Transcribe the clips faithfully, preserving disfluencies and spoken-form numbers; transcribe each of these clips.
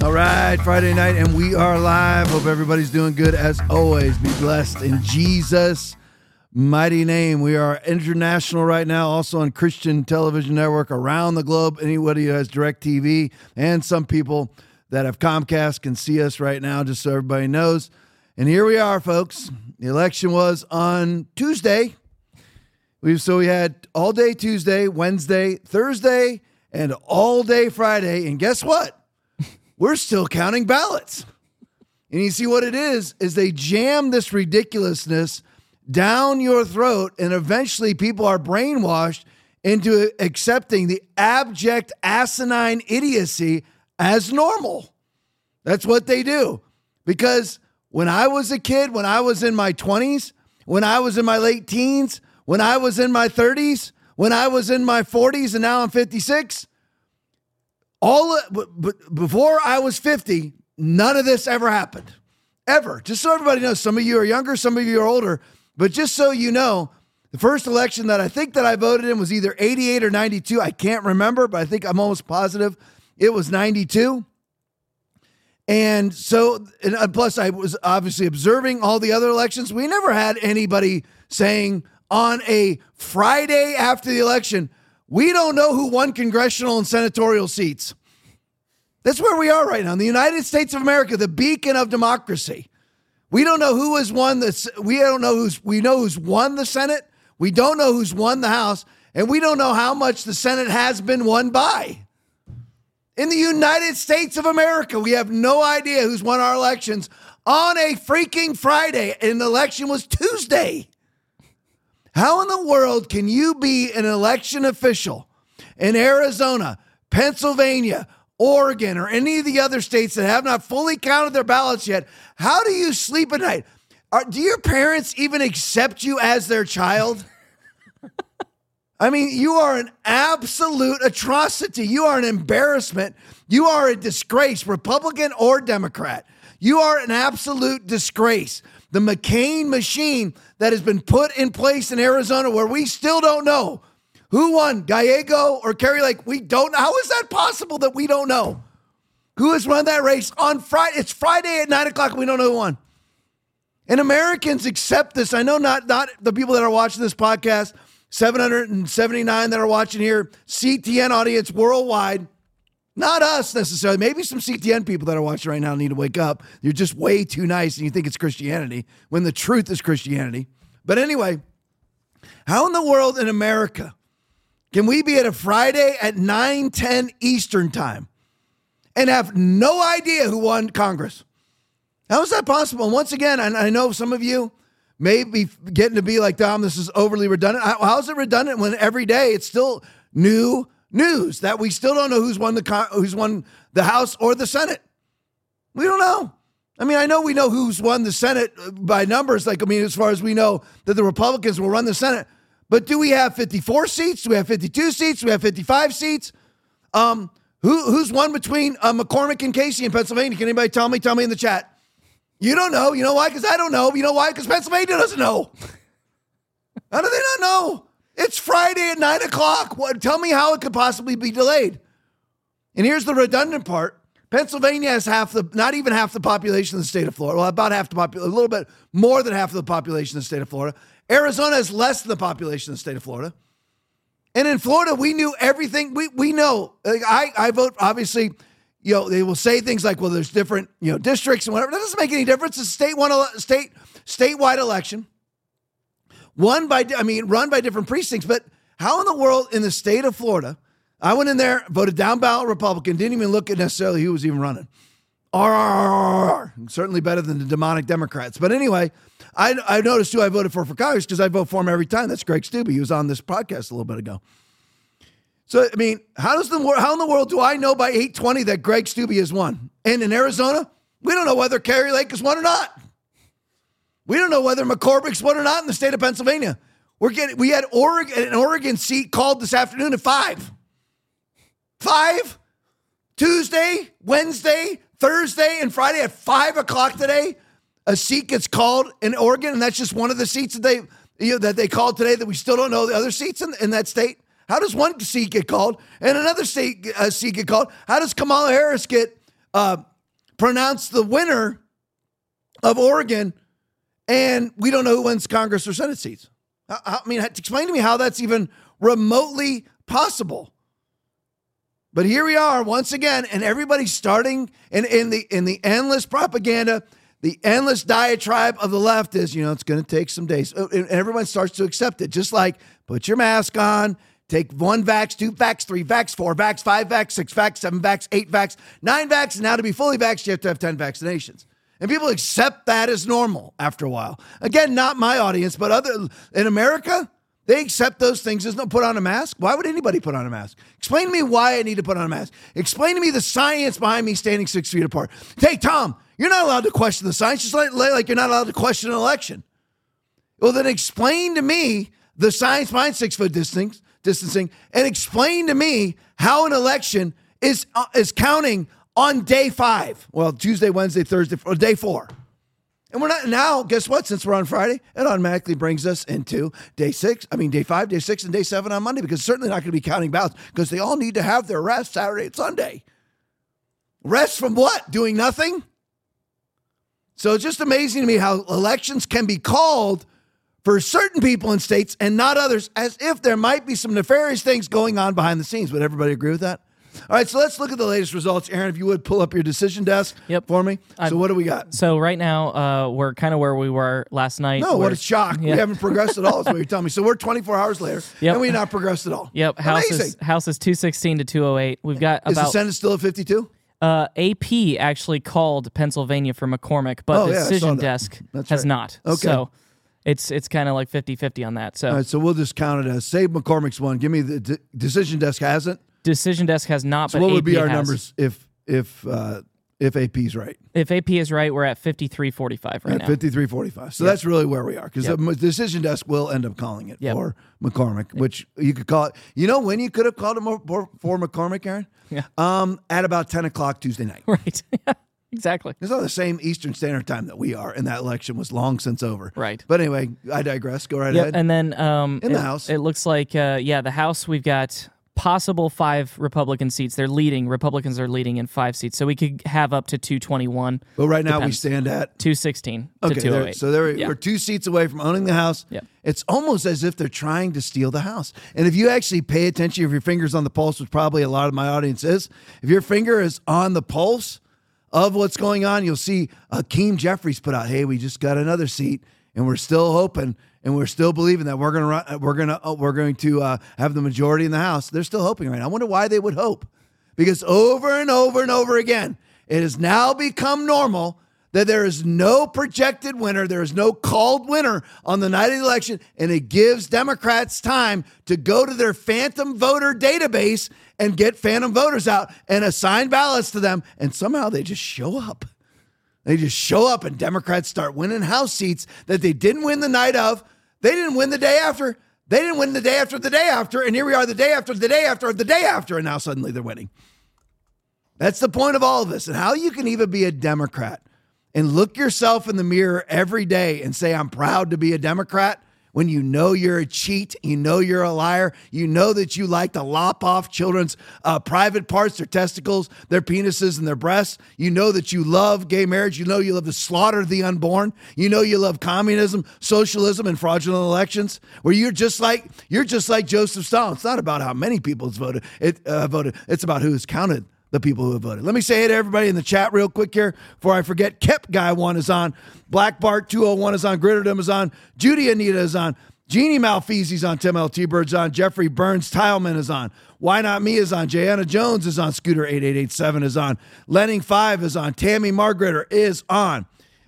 All right, Friday night, and we are live. Hope everybody's doing good as always. Be blessed in Jesus' mighty name. We are international right now, also on Christian Television Network around the globe. Anybody who has DirecTV and some people that have Comcast can see us right now, just so everybody knows. And here we are, folks. The election was on Tuesday. We so we had all day Tuesday, Wednesday, Thursday, and all day Friday. And guess what? We're still counting ballots. And you see what it is, is they jam this ridiculousness down your throat, and eventually people are brainwashed into accepting the abject, asinine idiocy as normal. That's what they do. Because when I was a kid, when I was in my twenties, when I was in my late teens, when I was in my thirties, when I was in my forties, and now I'm fifty-six, all but before I was fifty, none of this ever happened. Ever. Just so everybody knows, some of you are younger, some of you are older, but just so you know, the first election that I think that I voted in was either eighty-eight or ninety-two. I can't remember, but I think I'm almost positive it was ninety-two. And so, and plus I was obviously observing all the other elections. We never had anybody saying on a Friday after the election, we don't know who won congressional and senatorial seats. That's where we are right now. In the United States of America, the beacon of democracy. We don't know who has won this. We don't know who's, we know who's won the Senate. We don't know who's won the House. And we don't know how much the Senate has been won by. In the United States of America, we have no idea who's won our elections on a freaking Friday. And the election was Tuesday. How in the world can you be an election official in Arizona, Pennsylvania, Oregon, or any of the other states that have not fully counted their ballots yet? How do you sleep at night? Are, do your parents even accept you as their child? I mean, you are an absolute atrocity. You are an embarrassment. You are a disgrace, Republican or Democrat. You are an absolute disgrace. The McCain machine that has been put in place in Arizona, where we still don't know who won, Gallego or Kari Lake. We don't. How is that possible that we don't know who has run that race on Friday? It's Friday at nine o'clock. And we don't know who won. And Americans accept this. I know not, not the people that are watching this podcast, seven hundred seventy-nine that are watching here, C T N audience worldwide. Not us necessarily. Maybe some C T N people that are watching right now need to wake up. You're just way too nice and you think it's Christianity when the truth is Christianity. But anyway, how in the world in America can we be at a Friday at nine ten Eastern time and have no idea who won Congress? How is that possible? And once again, and I know some of you may be getting to be like, Dom, this is overly redundant. How, how is it redundant when every day it's still new news that we still don't know who's won the who's won the House or the Senate? We don't know. I mean, I know we know who's won the Senate by numbers. Like, I mean, as far as we know that the Republicans will run the Senate, but do we have fifty-four seats? Do we have fifty-two seats? Do we have fifty-five seats? Um, who who's won between uh, McCormick and Casey in Pennsylvania? Can anybody tell me? Tell me in the chat. You don't know. You know why? Because I don't know. You know why? Because Pennsylvania doesn't know. How do they not know? It's Friday at nine o'clock. What? Tell me how it could possibly be delayed. And here's the redundant part. Pennsylvania has half the, not even half the population of the state of Florida. Well, about half the population, a little bit more than half of the population of the state of Florida. Arizona has less than the population of the state of Florida. And in Florida, we knew everything. We we know. Like I, I vote, obviously, you know, they will say things like, well, there's different, you know, districts and whatever. That doesn't make any difference. It's a state one, state, statewide election. Won by, I mean, run by different precincts, but how in the world in the state of Florida, I went in there, voted down ballot Republican, didn't even look at necessarily who was even running. R R R R R, certainly better than the demonic Democrats. But anyway, I, I noticed who I voted for for Congress because I vote for him every time. That's Greg Stubbe. He was on this podcast a little bit ago. So, I mean, how does the how in the world do I know by eight twenty that Greg Stubbe has won? And in Arizona, we don't know whether Kari Lake has won or not. We don't know whether McCormick's won or not in the state of Pennsylvania. We're getting we had Oregon an Oregon seat called this afternoon at five. Five? Tuesday, Wednesday, Thursday, and Friday at five o'clock today. A seat gets called in Oregon, and that's just one of the seats that they you know, that they called today that we still don't know the other seats in, in that state. How does one seat get called and another state uh, seat get called? How does Kamala Harris get uh, pronounce the winner of Oregon, and we don't know who wins Congress or Senate seats. I, I mean, explain to me how that's even remotely possible. But here we are once again, and everybody's starting in, in the in the endless propaganda, the endless diatribe of the left is, you know, it's going to take some days. And everyone starts to accept it, just like put your mask on, take one vax, two vax, three vax, four vax, five vax, six vax, seven vax, eight vax, nine vax, and now to be fully vaxxed, you have to have ten vaccinations. And people accept that as normal after a while. Again, not my audience, but other in America, they accept those things. There's no put on a mask. Why would anybody put on a mask? Explain to me why I need to put on a mask. Explain to me the science behind me standing six feet apart. Hey, Tom, you're not allowed to question the science, just like, like you're not allowed to question an election. Well, then explain to me the science behind six foot distancing, distancing, and explain to me how an election is uh, is counting on day five. Well, Tuesday, Wednesday, Thursday, or day four. And we're not now, guess what? Since we're on Friday, it automatically brings us into day six. I mean, day five, day six, and day seven on Monday, because it's certainly not going to be counting ballots because they all need to have their rest Saturday and Sunday. Rest from what? Doing nothing? So it's just amazing to me how elections can be called for certain people in states and not others, as if there might be some nefarious things going on behind the scenes. Would everybody agree with that? All right, so let's look at the latest results. Aaron, if you would pull up your decision desk yep. for me. So I'm, what do we got? So right now, uh, we're kind of where we were last night. No, what a shock. Yeah. We haven't progressed at all is what you're telling me. So we're twenty-four hours later, yep. and we've not progressed at all. Yep, House Amazing. is, House is two sixteen to two oh eight. We've got is about... Is the Senate still at fifty-two? Uh, A P actually called Pennsylvania for McCormick, but oh, the yeah, decision that. desk That's has right. not. Okay. So it's it's kind of like fifty-fifty on that. So all right, so we'll just count it as, say McCormick's one. Give me the de- decision desk hasn't. Decision desk has not, so but what would A P be our has. numbers if if uh, if A P's right? If A P is right, we're at fifty-three forty-five right at now. fifty-three forty-five. So yep. that's really where we are, because yep. the decision desk will end up calling it yep. for McCormick, which you could call it. You know when you could have called it for, for McCormick, Aaron? Yeah. Um, at about ten o'clock Tuesday night. Right. Exactly. It's on the same Eastern Standard Time that we are, and that election was long since over. Right. But anyway, I digress. Go right yep. ahead. And then um, in it, the House, it looks like uh, yeah, the House we've got possible five Republican seats. They're leading. Republicans are leading in five seats, so we could have up to two twenty-one. But right now Depends. we stand at two sixteen okay, to two oh eight. So there, yeah. we're two seats away from owning the House. Yep. It's almost as if they're trying to steal the House. And if you actually pay attention, if your finger's on the pulse, which probably a lot of my audience is, if your finger is on the pulse of what's going on, you'll see Hakeem Jeffries put out, "Hey, we just got another seat, and we're still hoping." And we're still believing that we're going to we're going to we're going to uh, have the majority in the House. They're still hoping right now. I wonder why they would hope, because over and over and over again, it has now become normal that there is no projected winner, there is no called winner on the night of the election, and it gives Democrats time to go to their phantom voter database and get phantom voters out and assign ballots to them, and somehow they just show up. They just show up and Democrats start winning House seats that they didn't win the night of. They didn't win the day after. They didn't win the day after the day after. And here we are the day after the day after the day after. And now suddenly they're winning. That's the point of all of this. And how you can even be a Democrat and look yourself in the mirror every day and say, I'm proud to be a Democrat, when you know you're a cheat, you know you're a liar, you know that you like to lop off children's uh, private parts, their testicles, their penises, and their breasts. You know that you love gay marriage. You know you love to slaughter the unborn. You know you love communism, socialism, and fraudulent elections, where you're just like you're just like Joseph Stalin. It's not about how many people voted. It uh, voted. It's about who has counted the people who have voted. Let me say hey to everybody in the chat real quick here before I forget. Kep Guy one is on. Black Bart two oh one is on. Gritterdom is on. Judy Anita is on. Jeannie Malfeasi's on. Tim L. T-Bird's on. Jeffrey Burns Tileman is on. Why Not Me is on. Jayana Jones is on. Scooter eight eight eight seven is on. Lenning five is on. Tammy Margretter is on.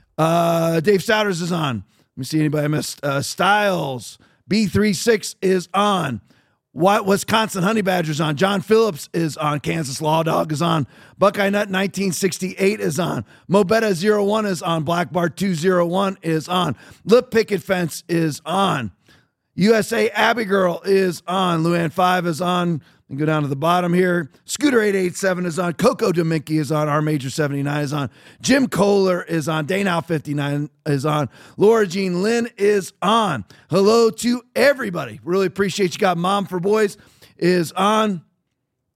Uh, Dave Souders is on. Let me see anybody I missed. Uh, Styles B thirty-six is on. What Wisconsin Honey Badgers on. John Phillips is on. Kansas Law Dog is on. Buckeye Nut nineteen sixty-eight is on. Mobetta zero one is on. Black Bar two oh one is on. Lip Picket Fence is on. U S A Abby Girl is on. Luann five is on. And go down to the bottom here. Scooter eight eight seven is on. Coco Dominky is on. Our Major seventy-nine is on. Jim Kohler is on. Danow fifty-nine is on. Laura Jean Lynn is on. Hello to everybody. Really appreciate you. Got Mom for Boys is on.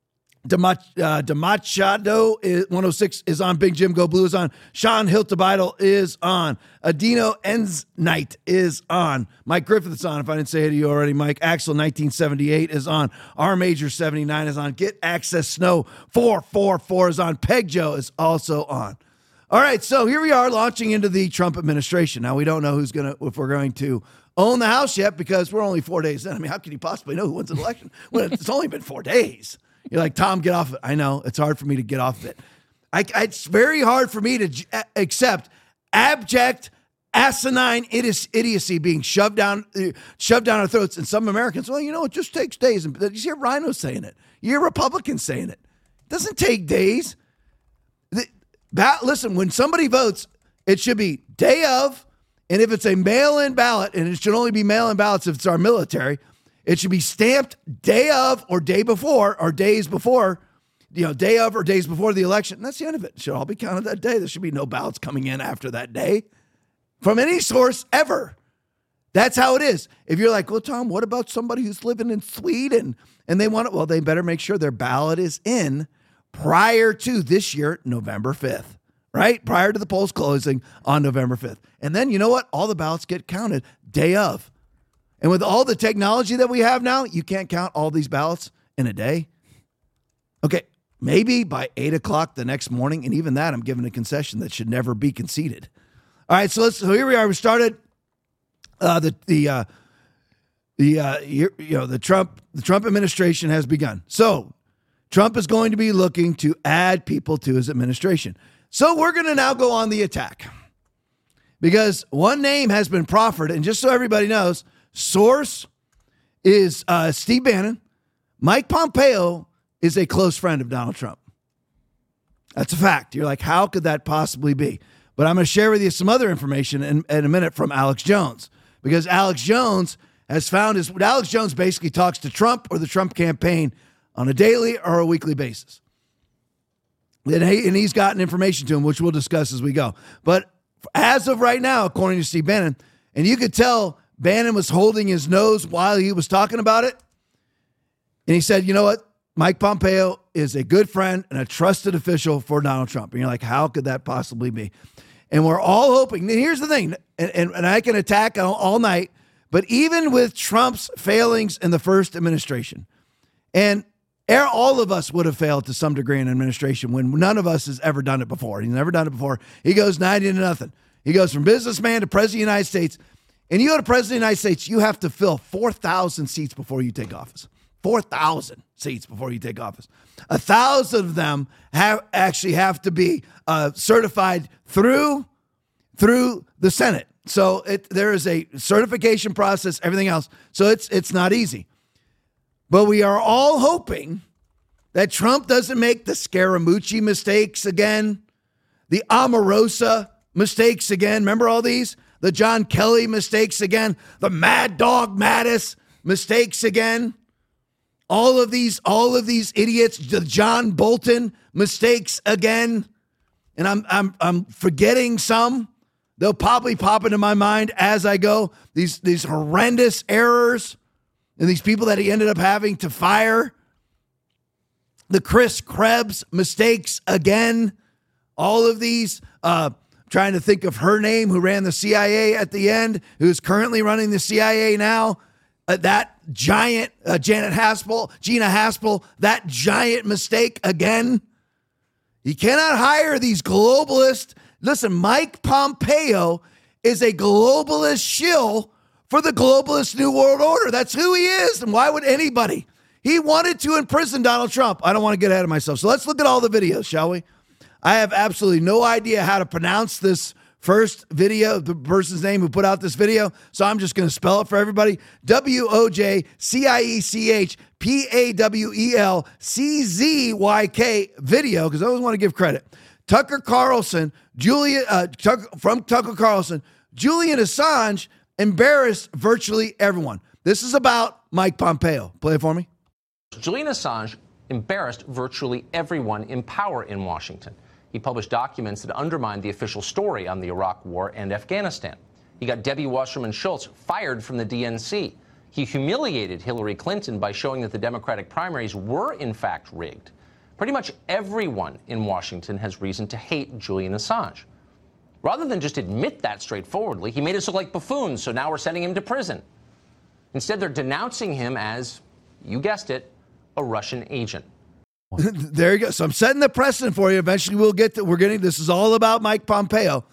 Demach, uh, Demachado is one oh six is on. Big Jim Go Blue is on. Sean Hiltebeitel is on. Adino Ensnight is on. Mike Griffith is on. If I didn't say it to you already, Mike. Axel nineteen seventy-eight is on. R Major seventy-nine is on. Get Access Snow four four four is on. Peg Joe is also on. All right, so here we are launching into the Trump administration. Now we don't know who's gonna if we're going to own the House yet because we're only four days in. I mean, how can you possibly know who wins an election when it's only been four days? You're like, Tom, get off of it. I know. It's hard for me to get off of it. I, it's very hard for me to j- accept abject, asinine idiocy being shoved down uh, shoved down our throats. And some Americans, well, you know, it just takes days. And you hear Rhino saying it. You hear Republicans saying it. It doesn't take days. The, ba- listen, when somebody votes, it should be day of. And if it's a mail-in ballot, and it should only be mail-in ballots if it's our military, it should be stamped day of or day before or days before, you know, day of or days before the election. And that's the end of it. It should all be counted that day. There should be no ballots coming in after that day from any source ever. That's how it is. If you're like, well, Tom, what about somebody who's living in Sweden and they want it? Well, they better make sure their ballot is in prior to this year, November fifth, right? Prior to the polls closing on November fifth. And then you know what? All the ballots get counted day of. And with all the technology that we have now, you can't count all these ballots in a day. Okay, maybe by eight o'clock the next morning, and even that I'm giving a concession that should never be conceded. All right, so let's. So here we are. We started uh, the the uh, the uh, you know the Trump the Trump administration has begun. So Trump is going to be looking to add people to his administration. So we're going to now go on the attack because one name has been proffered, and just so everybody knows. Source is uh, Steve Bannon. Mike Pompeo is a close friend of Donald Trump. That's a fact. You're like, how could that possibly be? But I'm going to share with you some other information in, in a minute from Alex Jones, because Alex Jones has found his, Alex Jones basically talks to Trump or the Trump campaign on a daily or a weekly basis. And, he, and he's gotten information to him, which we'll discuss as we go. But as of right now, according to Steve Bannon, and you could tell Bannon was holding his nose while he was talking about it. And he said, you know what? Mike Pompeo is a good friend and a trusted official for Donald Trump. And you're like, how could that possibly be? And we're all hoping. And here's the thing, and, and, and I can attack all, all night, but even with Trump's failings in the first administration, and all of us would have failed to some degree in administration when none of us has ever done it before. He's never done it before. He goes ninety to nothing. He goes from businessman to president of the United States. And you go to president of the United States, you have to fill four thousand seats before you take office. four thousand seats before you take office. A thousand of them have actually have to be uh, certified through, through the Senate. So it, there is a certification process, everything else. So it's it's not easy. But we are all hoping that Trump doesn't make the Scaramucci mistakes again, the Omarosa mistakes again. Remember all these? The John Kelly mistakes again, the Mad Dog Mattis mistakes again. All of these, all of these idiots, the John Bolton mistakes again. And I'm I'm I'm forgetting some. They'll probably pop into my mind as I go. These these horrendous errors and these people that he ended up having to fire. The Chris Krebs mistakes again. All of these uh trying to think of her name, who ran the C I A at the end, who's currently running the C I A now. Uh, that giant, uh, Janet Haspel, Gina Haspel, that giant mistake again. You cannot hire these globalists. Listen, Mike Pompeo is a globalist shill for the globalist New World Order. That's who he is. And why would anybody? He wanted to imprison Donald Trump. I don't want to get ahead of myself. So let's look at all the videos, shall we? I have absolutely no idea how to pronounce this first video, the person's name who put out this video. So I'm just going to spell it for everybody. W O J C I E C H P A W E L C Z Y K video, because I always want to give credit. Tucker Carlson, Julian, uh, Tucker, from Tucker Carlson, Julian Assange embarrassed virtually everyone. This is about Mike Pompeo. Play it for me. Julian Assange embarrassed virtually everyone in power in Washington. He published documents that undermined the official story on the Iraq War and Afghanistan. He got Debbie Wasserman Schultz fired from the D N C. He humiliated Hillary Clinton by showing that the Democratic primaries were, in fact, rigged. Pretty much everyone in Washington has reason to hate Julian Assange. Rather than just admit that straightforwardly, he made us look like buffoons, so now we're sending him to prison. Instead, they're denouncing him as, you guessed it, a Russian agent. There you go. So I'm setting the precedent for you. Eventually we'll get to, we're getting, this is all about Mike Pompeo.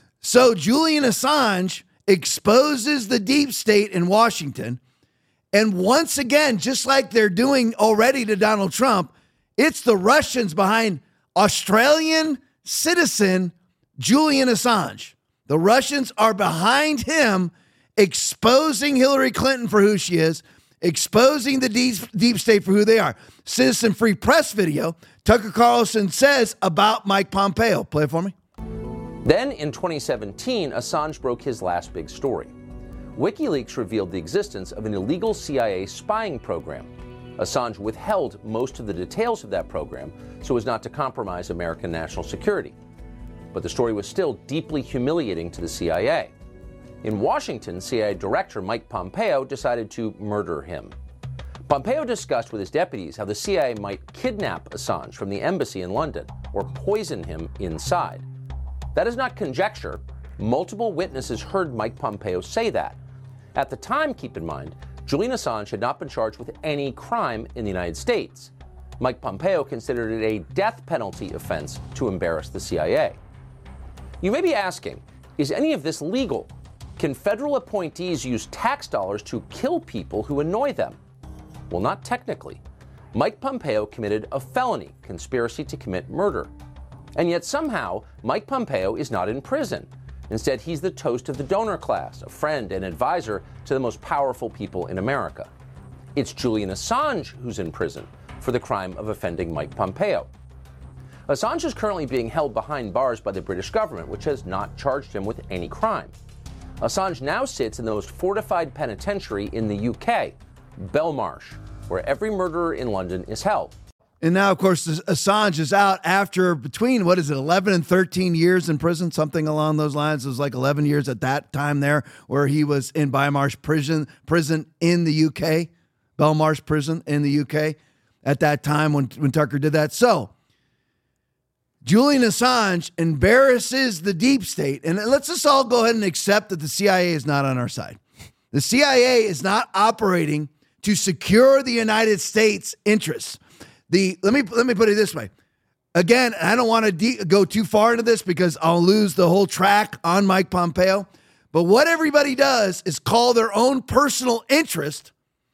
So Julian Assange exposes the deep state in Washington. And once again, just like they're doing already to Donald Trump, it's the Russians behind Australian citizen Julian Assange. The Russians are behind him, exposing Hillary Clinton for who she is, exposing the deep, deep state for who they are. Citizen Free Press video, Tucker Carlson says about Mike Pompeo. Play it for me. Then in twenty seventeen, Assange broke his last big story. WikiLeaks revealed the existence of an illegal C I A spying program. Assange withheld most of the details of that program so as not to compromise American national security. But the story was still deeply humiliating to the C I A. In Washington, C I A Director Mike Pompeo decided to murder him. Pompeo discussed with his deputies how the C I A might kidnap Assange from the embassy in London or poison him inside. That is not conjecture. Multiple witnesses heard Mike Pompeo say that. At the time, keep in mind, Julian Assange had not been charged with any crime in the United States. Mike Pompeo considered it a death penalty offense to embarrass the C I A. You may be asking, is any of this legal? Can federal appointees use tax dollars to kill people who annoy them? Well, not technically. Mike Pompeo committed a felony, conspiracy to commit murder. And yet somehow, Mike Pompeo is not in prison. Instead, he's the toast of the donor class, a friend and advisor to the most powerful people in America. It's Julian Assange who's in prison for the crime of offending Mike Pompeo. Assange is currently being held behind bars by the British government, which has not charged him with any crime. Assange now sits in the most fortified penitentiary in the U K, Belmarsh, where every murderer in London is held. And now, of course, Assange is out after between, what is it, eleven and thirteen years in prison, something along those lines. It was like eleven years at that time there, where he was in Belmarsh prison, prison in the U K, Belmarsh prison in the U K at that time when, when Tucker did that. So Julian Assange embarrasses the deep state. And let's just all go ahead and accept that the C I A is not on our side. The C I A is not operating to secure the United States interests. The let me let me put it this way. Again, I don't want to de- go too far into this because I'll lose the whole track on Mike Pompeo. But what everybody does is call their own personal interest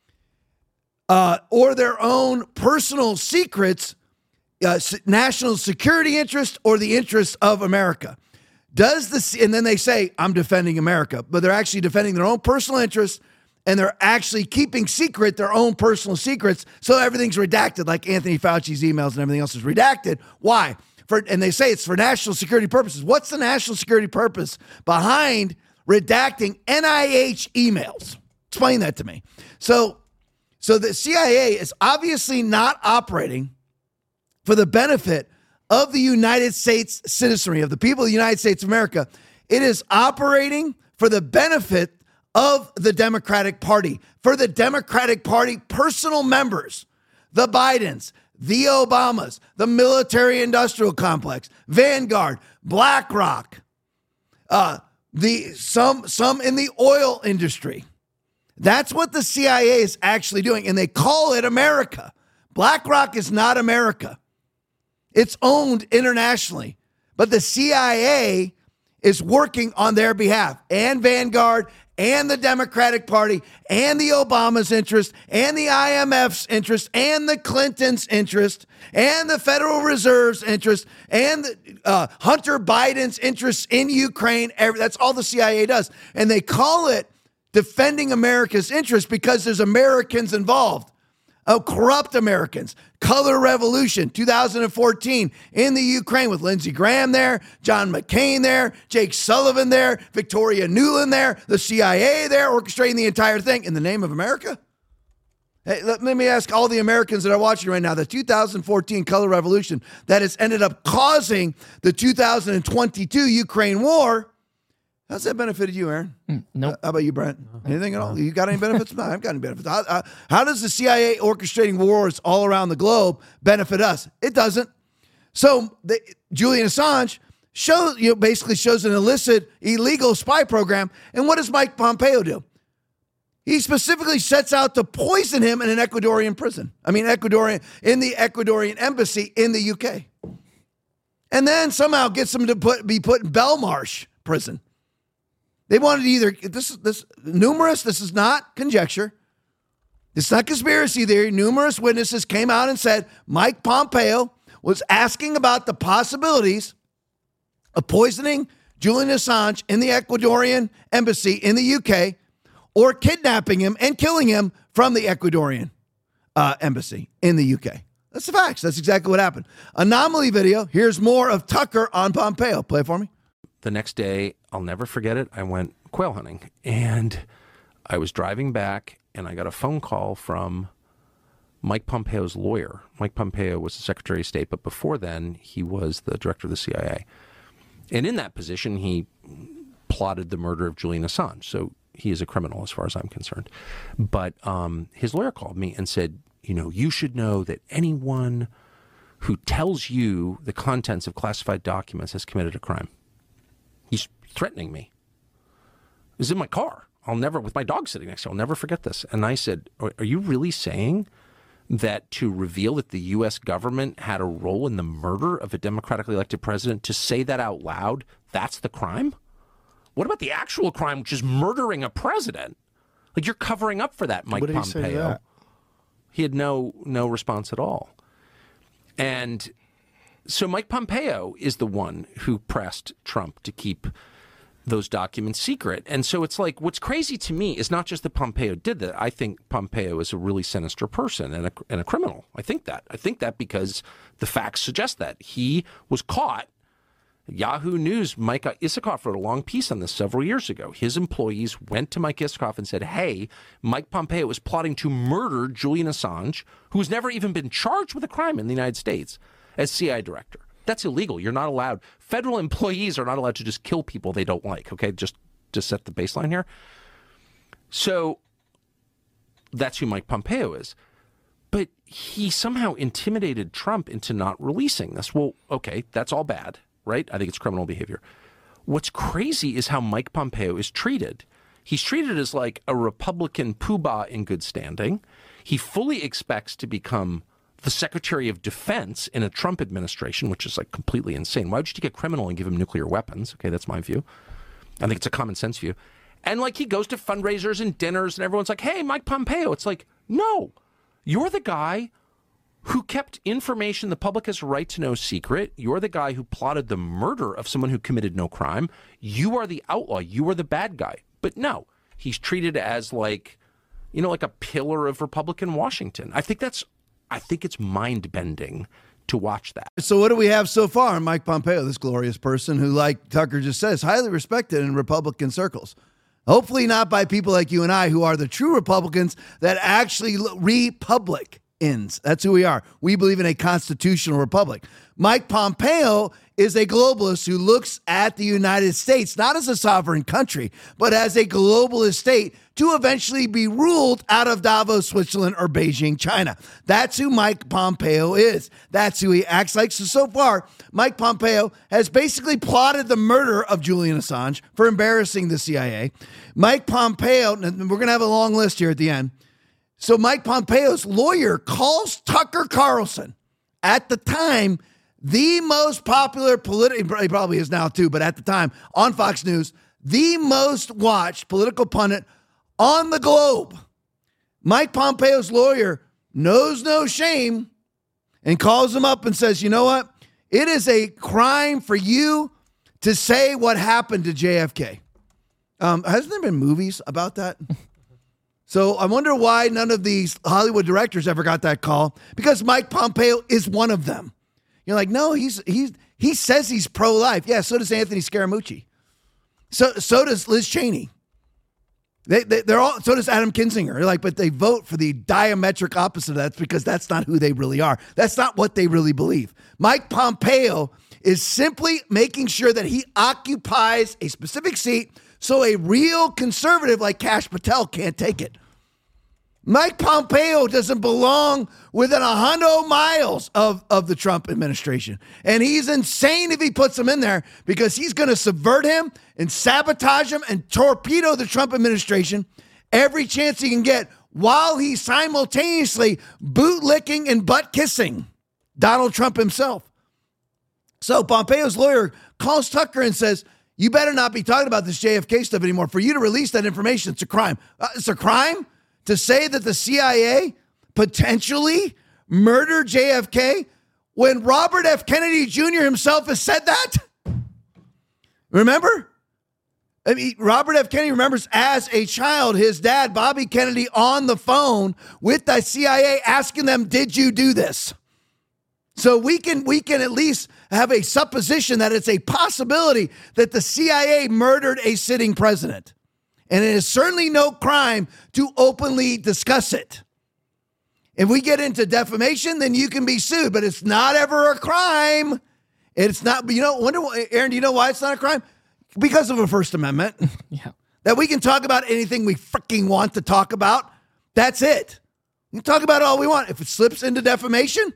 uh, or their own personal secrets uh, national security interest or the interests of America. Does this, and then they say, I'm defending America, but they're actually defending their own personal interests. And they're actually keeping secret their own personal secrets, so everything's redacted, like Anthony Fauci's emails and everything else is redacted. Why? For, and they say it's for national security purposes. What's the national security purpose behind redacting N I H emails? Explain that to me. So, so the C I A is obviously not operating for the benefit of the United States citizenry, of the people of the United States of America. It is operating for the benefit of the Democratic Party, for the Democratic Party personal members, the Bidens, the Obamas, the military-industrial complex, Vanguard, BlackRock, uh, the some some in the oil industry. That's what the C I A is actually doing, and they call it America. BlackRock is not America. It's owned internationally, but the C I A is working on their behalf, and Vanguard, and the Democratic Party, and the Obama's interest, and the I M F's interest, and the Clintons' interest, and the Federal Reserve's interest, and the, uh, Hunter Biden's interests in Ukraine. Every, that's all the C I A does. And they call it defending America's interest because there's Americans involved. Oh, corrupt Americans. Color Revolution, two thousand fourteen, in the Ukraine with Lindsey Graham there, John McCain there, Jake Sullivan there, Victoria Nuland there, the C I A there, orchestrating the entire thing in the name of America. Hey, let, let me ask all the Americans that are watching right now, the two thousand fourteen Color Revolution that has ended up causing the two thousand twenty-two Ukraine war, How's that benefited you, Aaron? Mm, nope. Uh, how about you, Brent? Anything at all? You got any benefits? No, I haven't got any benefits. How, uh, how does the C I A orchestrating wars all around the globe benefit us? It doesn't. So the, Julian Assange shows, you know, basically shows an illicit, illegal spy program. And what does Mike Pompeo do? He specifically sets out to poison him in an Ecuadorian prison. I mean, Ecuadorian in the Ecuadorian embassy in the U K. And then somehow gets him to put be put in Belmarsh prison. They wanted either this this numerous. This is not conjecture. It's not conspiracy theory. Numerous witnesses came out and said Mike Pompeo was asking about the possibilities of poisoning Julian Assange in the Ecuadorian embassy in the U K, or kidnapping him and killing him from the Ecuadorian uh, embassy in the U K. That's the facts. That's exactly what happened. Anomaly video. Here's more of Tucker on Pompeo. Play it for me. The next day, I'll never forget it, I went quail hunting. And I was driving back, and I got a phone call from Mike Pompeo's lawyer. Mike Pompeo was the Secretary of State, but before then, he was the director of the C I A. And in that position, he plotted the murder of Julian Assange. So he is a criminal as far as I'm concerned. But um, his lawyer called me and said, you know, you should know that anyone who tells you the contents of classified documents has committed a crime. He's threatening me. It was in my car. I'll never, with my dog sitting next to me, I'll never forget this. And I said, are you really saying that to reveal that the U S government had a role in the murder of a democratically elected president, to say that out loud, that's the crime? What about the actual crime, which is murdering a president? Like, you're covering up for that, Mike what did Pompeo. He say to that? He had no no response at all. And so Mike Pompeo is the one who pressed Trump to keep those documents secret. And so it's like, what's crazy to me is not just that Pompeo did that. I think Pompeo is a really sinister person and a, and a criminal. I think that. I think that because the facts suggest that. He was caught. Yahoo News, Mike Isikoff wrote a long piece on this several years ago. His employees went to Mike Isikoff and said, hey, Mike Pompeo is plotting to murder Julian Assange, who's never even been charged with a crime in the United States, as C I A director. That's illegal. You're not allowed. Federal employees are not allowed to just kill people they don't like, okay? Just to set the baseline here. So that's who Mike Pompeo is. But he somehow intimidated Trump into not releasing this. Well, okay, that's all bad. Right? I think it's criminal behavior. What's crazy is how Mike Pompeo is treated. He's treated as like a Republican poobah in good standing. He fully expects to become the Secretary of Defense in a Trump administration, which is like completely insane. Why would you take a criminal and give him nuclear weapons? Okay, that's my view. I think it's a common sense view. And like he goes to fundraisers and dinners and everyone's like, hey, Mike Pompeo. It's like, no, you're the guy who kept information the public has a right to know secret. You're the guy who plotted the murder of someone who committed no crime. You are the outlaw. You are the bad guy. But no, he's treated as like, you know, like a pillar of Republican Washington. I think that's, I think it's mind-bending to watch that. So what do we have so far? Mike Pompeo, this glorious person who, like Tucker just says, highly respected in Republican circles. Hopefully not by people like you and I who are the true Republicans that actually republic. Ends. That's who we are. We believe in a constitutional republic. Mike Pompeo is a globalist who looks at the United States not as a sovereign country, but as a globalist state to eventually be ruled out of Davos, Switzerland, or Beijing, China. That's who Mike Pompeo is. That's who he acts like. So, so far, Mike Pompeo has basically plotted the murder of Julian Assange for embarrassing the C I A. Mike Pompeo, and we're going to have a long list here at the end. So Mike Pompeo's lawyer calls Tucker Carlson, at the time, the most popular political, he probably is now too, but at the time, on Fox News, the most watched political pundit on the globe. Mike Pompeo's lawyer knows no shame and calls him up and says, you know what? It is a crime for you to say what happened to J F K. Um, hasn't there been movies about that? So I wonder why none of these Hollywood directors ever got that call, because Mike Pompeo is one of them. You're like, no, he's he's he says he's pro-life. Yeah, so does Anthony Scaramucci. So so does Liz Cheney. They, they they're all so does Adam Kinzinger. You're like, but they vote for the diametric opposite of that because that's not who they really are. That's not what they really believe. Mike Pompeo is simply making sure that he occupies a specific seat so a real conservative like Kash Patel can't take it. Mike Pompeo doesn't belong within a hundred miles of, of the Trump administration. And he's insane if he puts him in there because he's going to subvert him and sabotage him and torpedo the Trump administration every chance he can get while he's simultaneously bootlicking and butt kissing Donald Trump himself. So Pompeo's lawyer calls Tucker and says, you better not be talking about this J F K stuff anymore. For you to release that information, it's a crime. Uh, it's a crime? To say that the C I A potentially murdered J F K when Robert F. Kennedy Junior himself has said that? Remember? I mean, Robert F. Kennedy remembers as a child his dad, Bobby Kennedy, on the phone with the C I A asking them, did you do this? So we can we can at least have a supposition that it's a possibility that the C I A murdered a sitting president. And it is certainly no crime to openly discuss it. If we get into defamation, then you can be sued, but it's not ever a crime. It's not, you know, wonder, Aaron, do you know why it's not a crime? Because of a First Amendment. Yeah. That we can talk about anything we freaking want to talk about. That's it. We can talk about all we want. If it slips into defamation,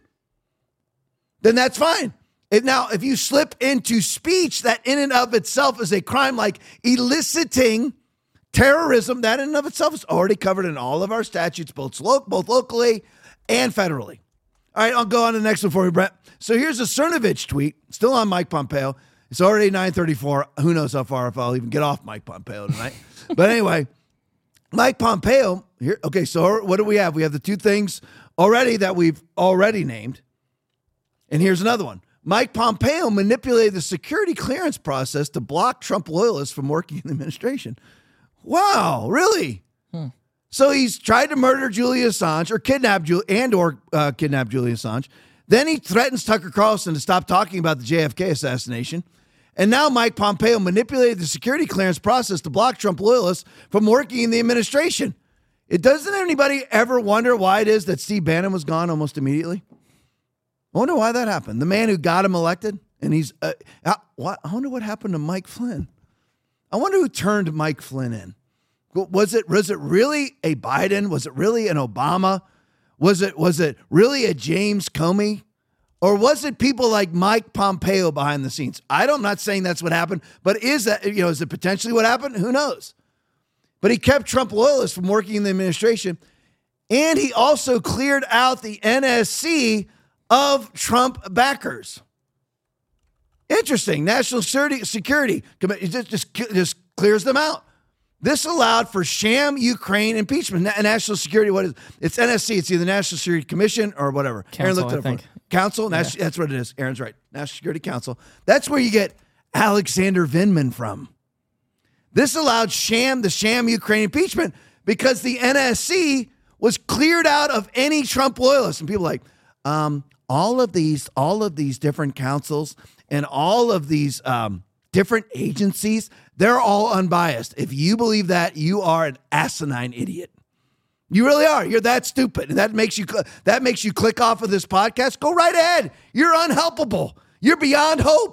then that's fine. If now, if you slip into speech that in and of itself is a crime, like eliciting terrorism, that in and of itself is already covered in all of our statutes, both, lo- both locally and federally. All right, I'll go on to the next one for you, Brett. So here's a Cernovich tweet, still on Mike Pompeo. It's already nine thirty-four. Who knows how far if I'll even get off Mike Pompeo tonight. But anyway, Mike Pompeo, here. Okay, so what do we have? We have the two things already that we've already named. And here's another one. Mike Pompeo manipulated the security clearance process to block Trump loyalists from working in the administration. Wow, really? Hmm. So he's tried to murder Julian Assange or kidnap Julian and or uh, kidnap Julian Assange. Then he threatens Tucker Carlson to stop talking about the J F K assassination. And now Mike Pompeo manipulated the security clearance process to block Trump loyalists from working in the administration. It doesn't anybody ever wonder why it is that Steve Bannon was gone almost immediately? I wonder why that happened. The man who got him elected, and he's, uh, I wonder what happened to Mike Flynn. I wonder who turned Mike Flynn in. Was it was it really a Biden? Was it really an Obama? Was it was it really a James Comey? Or was it people like Mike Pompeo behind the scenes? I don't, I'm not saying that's what happened, but is that, you know, is it potentially what happened? Who knows? But he kept Trump loyalists from working in the administration, and he also cleared out the N S C of Trump backers. Interesting. National Security, security just, just, just clears them out. This allowed for sham Ukraine impeachment. National Security, what is it's N S C? It's either National Security Commission or whatever. Council, Aaron looked I it think. up. Council, Yeah. that's what it is. Aaron's right. National Security Council. That's where you get Alexander Vindman from. This allowed sham the sham Ukraine impeachment because the N S C was cleared out of any Trump loyalists. And people are like, um, all of these, all of these different councils and all of these um, different agencies, they're all unbiased. If you believe that, you are an asinine idiot. You really are. You're that stupid. And that makes you that makes you click off of this podcast. Go right ahead. You're unhelpable. You're beyond hope.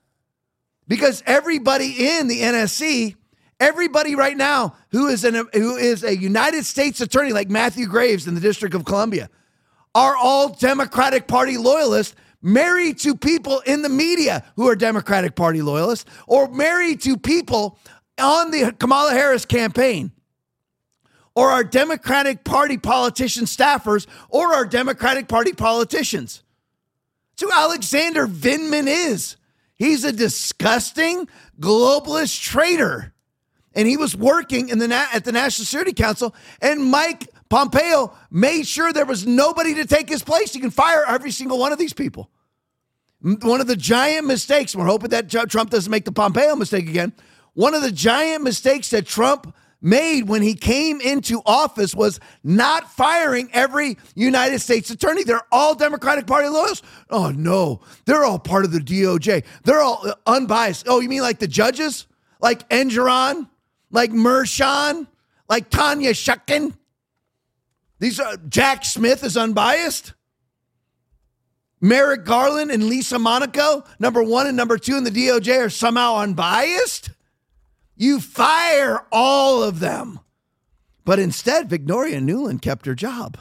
Because everybody in the N S C, everybody right now who is an who is a United States attorney like Matthew Graves in the District of Columbia are all Democratic Party loyalists, married to people in the media who are Democratic Party loyalists, or married to people on the Kamala Harris campaign, or our Democratic Party politician staffers, or our Democratic Party politicians. That's who Alexander Vindman is. He's a disgusting globalist traitor. And he was working in the na- at the National Security Council, and Mike Pompeo made sure there was nobody to take his place. You can fire every single one of these people. One of the giant mistakes, we're hoping that Trump doesn't make the Pompeo mistake again. One of the giant mistakes that Trump made when he came into office was not firing every United States attorney. They're all Democratic Party loyalists. Oh, no, they're all part of the D O J. They're all unbiased. Oh, you mean like the judges? Like Engeron? Like Merchan? Like Tanya Chutkan? These are, Jack Smith is unbiased? Merrick Garland and Lisa Monaco, number one and number two in the D O J, are somehow unbiased? You fire all of them. But instead, Victoria Nuland kept her job.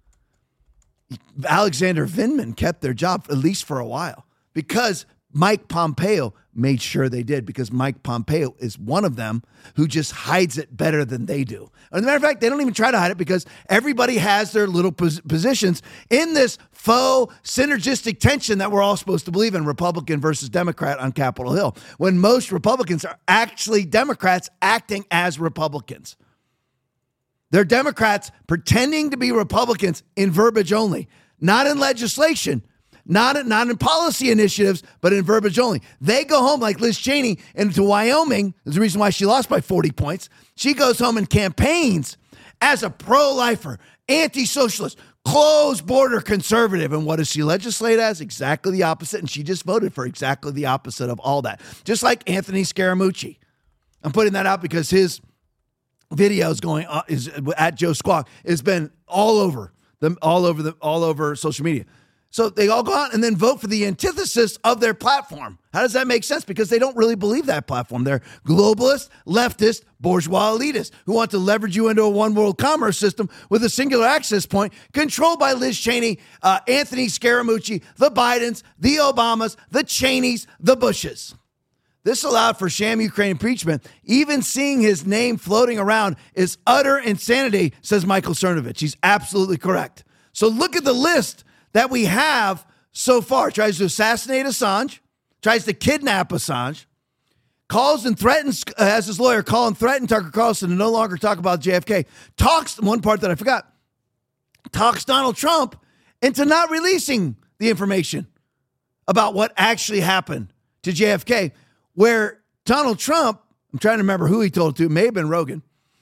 Alexander Vindman kept their job, at least for a while, because Mike Pompeo made sure they did, because Mike Pompeo is one of them who just hides it better than they do. As a matter of fact, they don't even try to hide it because everybody has their little pos- positions in this faux synergistic tension that we're all supposed to believe in, Republican versus Democrat on Capitol Hill, when most Republicans are actually Democrats acting as Republicans. They're Democrats pretending to be Republicans in verbiage only, not in legislation, not in, not in policy initiatives, but in verbiage only. They go home like Liz Cheney into Wyoming. There's the reason why she lost by forty points. She goes home and campaigns as a pro-lifer, anti-socialist, closed-border conservative. And what does she legislate as? Exactly the opposite. And she just voted for exactly the opposite of all that. Just like Anthony Scaramucci. I'm putting that out because his videos going uh, is at Joe Squawk has been all over them, all over the, all over social media. So they all go out and then vote for the antithesis of their platform. How does that make sense? Because they don't really believe that platform. They're globalist, leftist, bourgeois elitists who want to leverage you into a one world commerce system with a singular access point controlled by Liz Cheney, uh, Anthony Scaramucci, the Bidens, the Obamas, the Cheneys, the Bushes. This allowed for sham Ukraine impeachment. Even seeing his name floating around is utter insanity, says Michael Cernovich. He's absolutely correct. So look at the list that we have so far. Tries to assassinate Assange, tries to kidnap Assange, calls and threatens, uh, as his lawyer, call and threaten Tucker Carlson to no longer talk about J F K. Talks, one part that I forgot, talks Donald Trump into not releasing the information about what actually happened to J F K. Where Donald Trump, I'm trying to remember who he told it to, it may have been Rogan,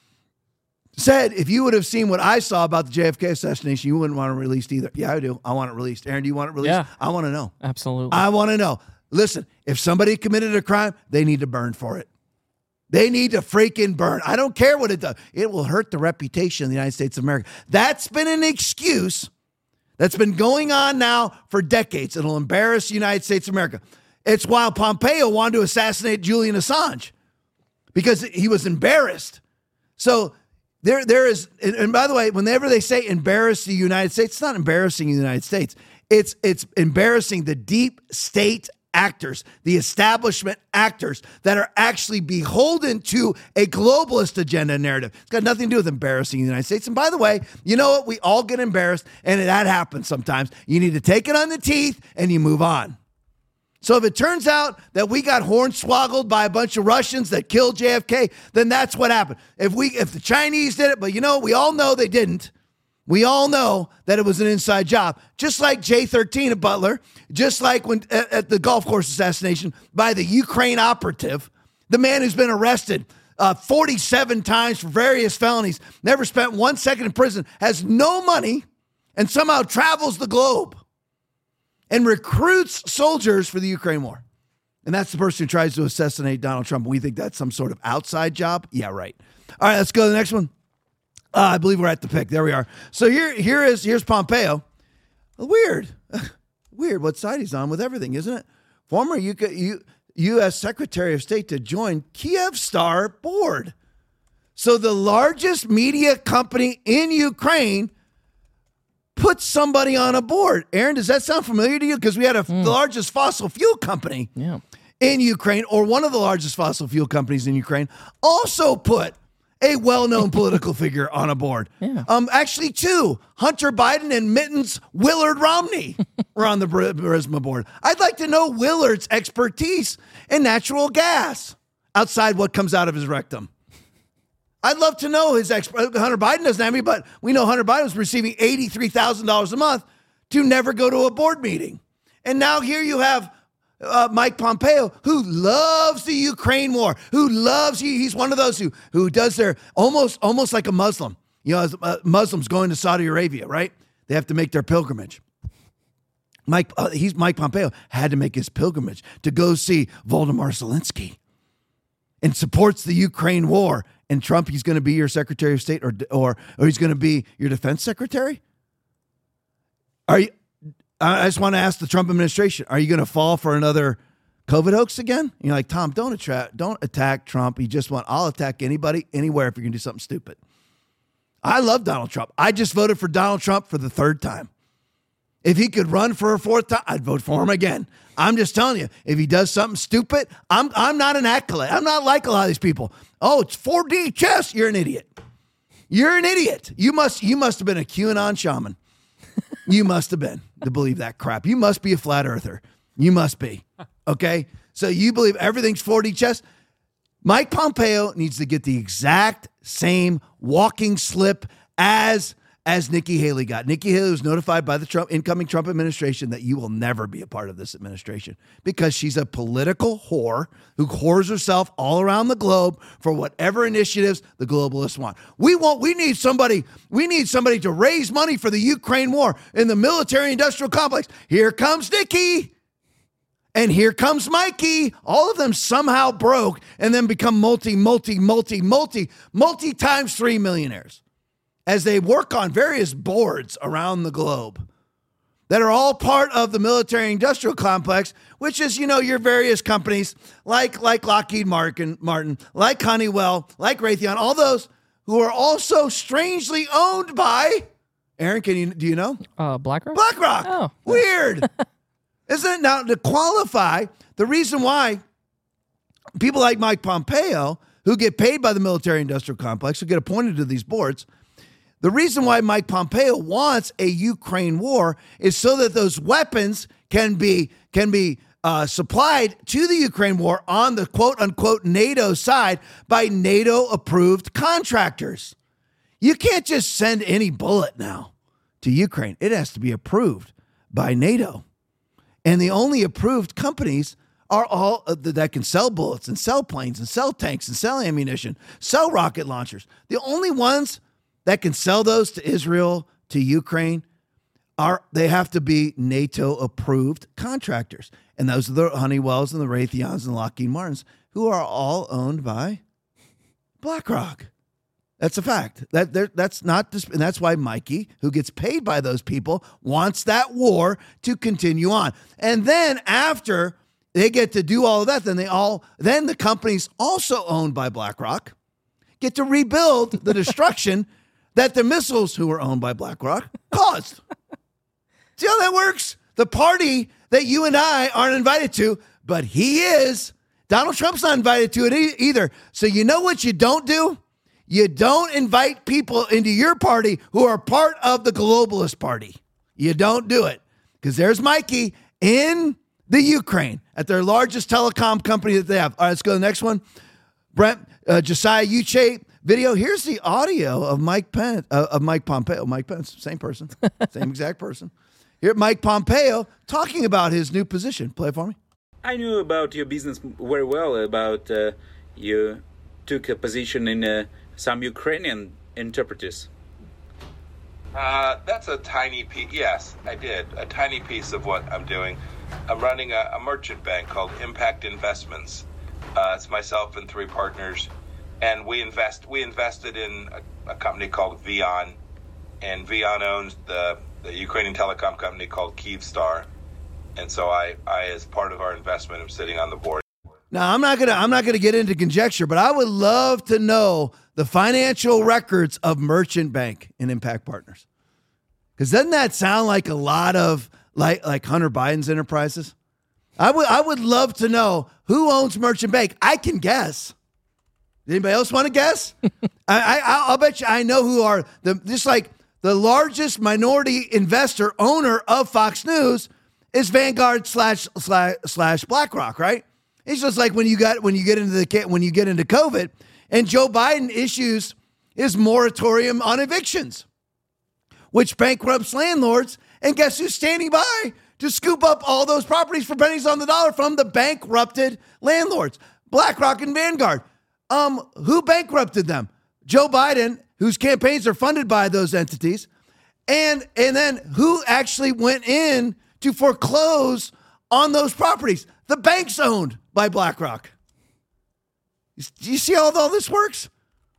said, if you would have seen what I saw about the J F K assassination, you wouldn't want it released either. Yeah, I do. I want it released. Aaron, do you want it released? Yeah. I want to know. Absolutely. I want to know. Listen, if somebody committed a crime, they need to burn for it. They need to freaking burn. I don't care what it does. It will hurt the reputation of the United States of America. That's been an excuse that's been going on now for decades. It'll embarrass the United States of America. It's while Pompeo wanted to assassinate Julian Assange because he was embarrassed. So there, there is, and, and by the way, whenever they say embarrass the United States, it's not embarrassing the United States. It's, it's embarrassing the deep state actors, the establishment actors that are actually beholden to a globalist agenda narrative. It's got nothing to do with embarrassing the United States. And by the way, you know what? We all get embarrassed, and that happens sometimes. You need to take it on the teeth, and you move on. So if it turns out that we got hornswoggled by a bunch of Russians that killed J F K, then that's what happened. If we, if the Chinese did it, but you know, we all know they didn't. We all know that it was an inside job. Just like J thirteen at Butler, just like when at, at the golf course assassination by the Ukraine operative, the man who's been arrested uh, forty-seven times for various felonies, never spent one second in prison, has no money, and somehow travels the globe and recruits soldiers for the Ukraine war. And that's the person who tries to assassinate Donald Trump. We think that's some sort of outside job? Yeah, right. All right, let's go to the next one. Uh, I believe we're at the pick. There we are. So here, here is here's Pompeo. Weird. Weird what side he's on with everything, isn't it? Former U S Secretary of State to join Kyivstar board. So the largest media company in Ukraine put somebody on a board. Aaron, does that sound familiar to you? Because we had a, mm. the largest fossil fuel company yeah. in Ukraine, or one of the largest fossil fuel companies in Ukraine, also put a well-known political figure on a board. Yeah. Um, actually, two. Hunter Biden and Mittens Willard Romney were on the Burisma board. I'd like to know Willard's expertise in natural gas outside what comes out of his rectum. I'd love to know his expert. Hunter Biden doesn't have any, but we know Hunter Biden was receiving eighty-three thousand dollars a month to never go to a board meeting. And now here you have uh, Mike Pompeo, who loves the Ukraine war, who loves, he, he's one of those who, who does their, almost, almost like a Muslim. You know, as, uh, Muslims going to Saudi Arabia, right? They have to make their pilgrimage. Mike, uh, he's Mike Pompeo had to make his pilgrimage to go see Volodymyr Zelensky and supports the Ukraine war. And Trump, he's going to be your Secretary of State, or or or he's going to be your Defense Secretary? Are you? I just want to ask the Trump administration, are you going to fall for another COVID hoax again? And you're like, Tom, don't attract, don't attack Trump. You just want, I'll attack anybody, anywhere if you're going to do something stupid. I love Donald Trump. I just voted for Donald Trump for the third time. If he could run for a fourth time, I'd vote for him again. I'm just telling you, if he does something stupid, I'm I'm not an acolyte. I'm not like a lot of these people. Oh, it's four D chess. You're an idiot. You're an idiot. You must you must have been a QAnon shaman. You must have been to believe that crap. You must be a flat earther. You must be. Okay? So you believe everything's four D chess? Mike Pompeo needs to get the exact same walking slip as as Nikki Haley got. Nikki Haley was notified by the Trump incoming Trump administration that you will never be a part of this administration because she's a political whore who whores herself all around the globe for whatever initiatives the globalists want. We want, we need somebody, we need somebody to raise money for the Ukraine war in the military industrial complex. Here comes Nikki. And here comes Mikey. All of them somehow broke and then become multi, multi, multi, multi, multi times three millionaires as they work on various boards around the globe that are all part of the military industrial complex, which is, you know, your various companies like, like Lockheed Martin, Martin, like Honeywell, like Raytheon, all those who are also strangely owned by, Aaron, can you, do you know? Uh, BlackRock? BlackRock. Oh. Weird. Isn't it? Now, to qualify, the reason why people like Mike Pompeo, who get paid by the military-industrial complex, who get appointed to these boards, the reason why Mike Pompeo wants a Ukraine war is so that those weapons can be can be uh, supplied to the Ukraine war on the quote-unquote NATO side by NATO-approved contractors. You can't just send any bullet now to Ukraine. It has to be approved by NATO. And the only approved companies are all uh, that can sell bullets and sell planes and sell tanks and sell ammunition, sell rocket launchers. The only ones that can sell those to Israel, to Ukraine, are they have to be NATO approved contractors. And those are the Honeywells and the Raytheons and Lockheed Martins, who are all owned by BlackRock. That's a fact. That that's not, and that's why Mikey, who gets paid by those people, wants that war to continue on. And then after they get to do all of that, then they all, then the companies also owned by BlackRock get to rebuild the destruction that the missiles who were owned by BlackRock caused. See how that works? The party that you and I aren't invited to, but he is. Donald Trump's not invited to it e- either. So you know what you don't do? You don't invite people into your party who are part of the globalist party. You don't do it. Because there's Mikey in the Ukraine at their largest telecom company that they have. All right, let's go to the next one. Brent, uh, Josiah Uche video. Here's the audio of Mike Pence, uh, of Mike Pompeo. Mike Pence, same person, same exact person. Here, Mike Pompeo talking about his new position. Play it for me. I knew about your business very well. About uh, you took a position in uh, some Ukrainian interpreters. Uh, that's a tiny piece. Yes, I did. A tiny piece of what I'm doing. I'm running a, a merchant bank called Impact Investments. Uh, it's myself and three partners, and we invest. We invested in a, a company called Vion, and Vion owns the, the Ukrainian telecom company called Kyivstar, and so I, I, as part of our investment, am sitting on the board. Now, I'm not gonna I'm not gonna get into conjecture, but I would love to know the financial records of Merchant Bank and Impact Partners, because doesn't that sound like a lot of like like Hunter Biden's enterprises? I would I would love to know who owns Merchant Bank. I can guess. Anybody else want to guess? I, I I'll bet you I know who are the just like the largest minority investor owner of Fox News is Vanguard slash slash slash BlackRock, right? It's just like when you got when you get into the when you get into COVID, and Joe Biden issues his moratorium on evictions, which bankrupts landlords. And guess who's standing by to scoop up all those properties for pennies on the dollar from the bankrupted landlords? BlackRock and Vanguard. Um, who bankrupted them? Joe Biden, whose campaigns are funded by those entities, and and then who actually went in to foreclose on those properties? The banks owned by BlackRock. Do you see how all this works?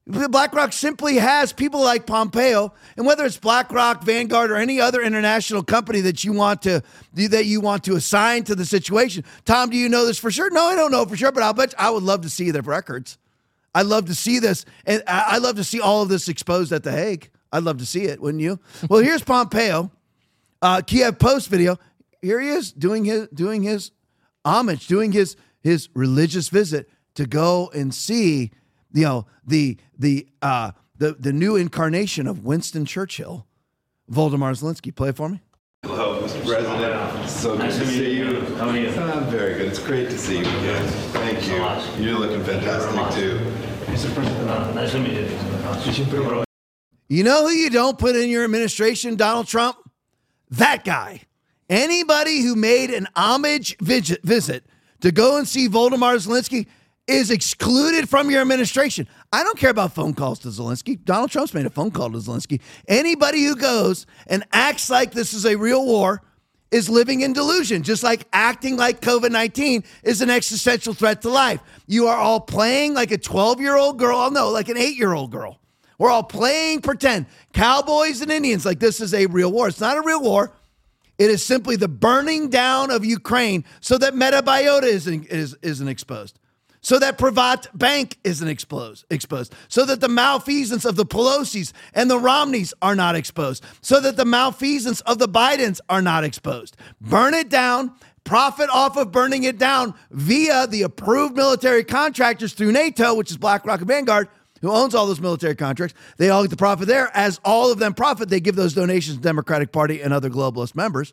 BlackRock simply has people like Pompeo, and whether it's BlackRock, Vanguard, or any other international company that you want to that you want to assign to the situation. Tom, do you know this for sure? No, I don't know for sure, but I'll bet you, I would love to see the records. I'd love to see this, and I'd love to see all of this exposed at The Hague. I'd love to see it, wouldn't you? Well, here's Pompeo, uh, Kiev Post video. Here he is doing his doing his homage, doing his his religious visit to go and see, you know, the the uh, the the new incarnation of Winston Churchill, Voldemar Zelensky. Play it for me. Hello, Mister President. So Nice good to to meet see you. you. How are you? I'm very good. It's great to see you again. Thank you. much. You're looking fantastic too. Mister President, uh, nice to meet you. You know who you don't put in your administration, Donald Trump? That guy. Anybody who made an homage visit, visit to go and see Voldemar Zelensky is excluded from your administration. I don't care about phone calls to Zelensky. Donald Trump's made a phone call to Zelensky. Anybody who goes and acts like this is a real war is living in delusion, just like acting like COVID nineteen is an existential threat to life. You are all playing like a twelve-year-old girl. Oh, no, like an eight-year-old girl. We're all playing pretend. Cowboys and Indians, like this is a real war. It's not a real war. It is simply the burning down of Ukraine so that Metabiota isn't, is, isn't exposed, so that Privat Bank isn't exposed, exposed, so that the malfeasance of the Pelosi's and the Romneys are not exposed, so that the malfeasance of the Bidens are not exposed. Burn it down, profit off of burning it down via the approved military contractors through NATO, which is BlackRock and Vanguard, who owns all those military contracts. They all get the profit there. As all of them profit, they give those donations to the Democratic Party and other globalist members.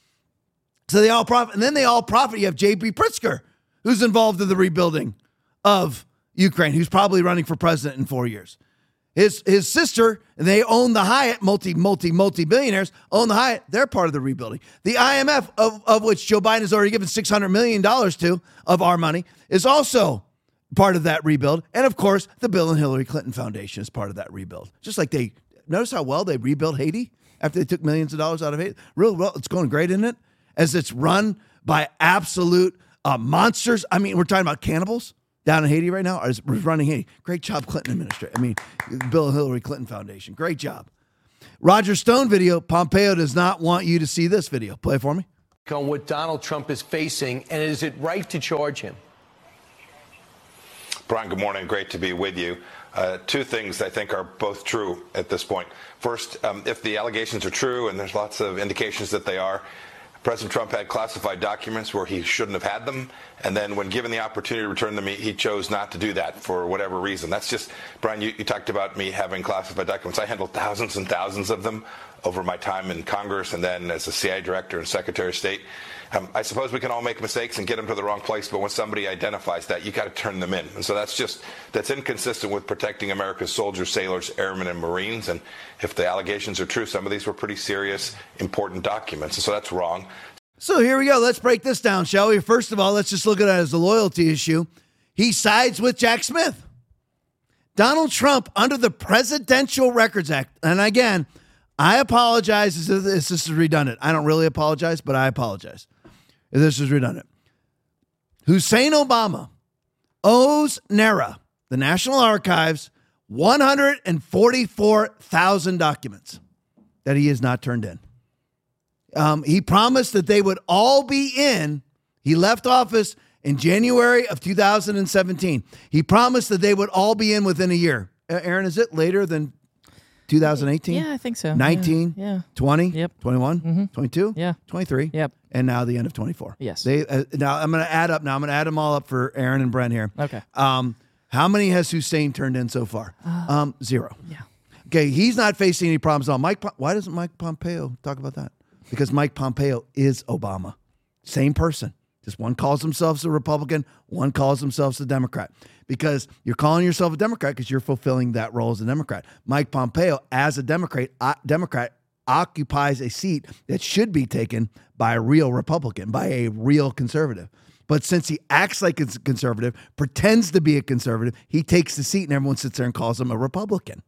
So they all profit. And then they all profit. You have J B Pritzker, who's involved in the rebuilding of Ukraine, who's probably running for president in four years. His his sister, and they own the Hyatt, multi, multi, multi-billionaires, own the Hyatt. They're part of the rebuilding. The I M F, of, of which Joe Biden has already given six hundred million dollars to, of our money, is also part of that rebuild. And of course, the Bill and Hillary Clinton Foundation is part of that rebuild. Just like they, notice how well they rebuilt Haiti after they took millions of dollars out of Haiti? Real well, it's going great, isn't it? As it's run by absolute uh, monsters. I mean, we're talking about cannibals down in Haiti right now. Or is running Haiti. Great job, Clinton administration. I mean, Bill and Hillary Clinton Foundation. Great job. Roger Stone video. Pompeo does not want you to see this video. Play it for me. On what Donald Trump is facing, and is it right to charge him? Brian, good morning. Great to be with you. Uh, two things I think are both true at this point. First, um, if the allegations are true, and there's lots of indications that they are, President Trump had classified documents where he shouldn't have had them, and then when given the opportunity to return them, he, he chose not to do that for whatever reason. That's just, Brian, you, you talked about me having classified documents. I handled thousands and thousands of them over my time in Congress and then as a C I A director and Secretary of State. Um, I suppose we can all make mistakes and get them to the wrong place, but when somebody identifies that, you got to turn them in. And so that's just, that's inconsistent with protecting America's soldiers, sailors, airmen, and Marines. And if the allegations are true, some of these were pretty serious, important documents. And so that's wrong. So here we go. Let's break this down, shall we? First of all, let's just look at it as a loyalty issue. He sides with Jack Smith. Donald Trump, under the Presidential Records Act, and again, I apologize if this is redundant. I don't really apologize, but I apologize if this is redundant. Hussein Obama owes NARA, the National Archives, one hundred forty-four thousand documents that he has not turned in. Um, he promised that they would all be in. He left office in January of two thousand seventeen. He promised that they would all be in within a year. Aaron, is it later than two thousand eighteen? Yeah, I think so. nineteen, Yeah. yeah. twenty, Yep. twenty-one, Mm-hmm. twenty-two, Yeah. twenty-three, Yep. and now the end of twenty-four. Yes. They uh, now I'm going to add up. Now I'm going to add them all up for Aaron and Brent here. Okay. Um, how many has Hussein turned in so far? Uh, um, zero. Yeah. Okay, he's not facing any problems at all. Mike, why doesn't Mike Pompeo talk about that? Because Mike Pompeo is Obama. Same person. Just one calls himself a Republican, one calls himself a Democrat. Because you're calling yourself a Democrat because you're fulfilling that role as a Democrat. Mike Pompeo, as a Democrat, uh, Democrat, occupies a seat that should be taken by a real Republican, by a real conservative. But since he acts like a conservative, pretends to be a conservative, he takes the seat and everyone sits there and calls him a Republican.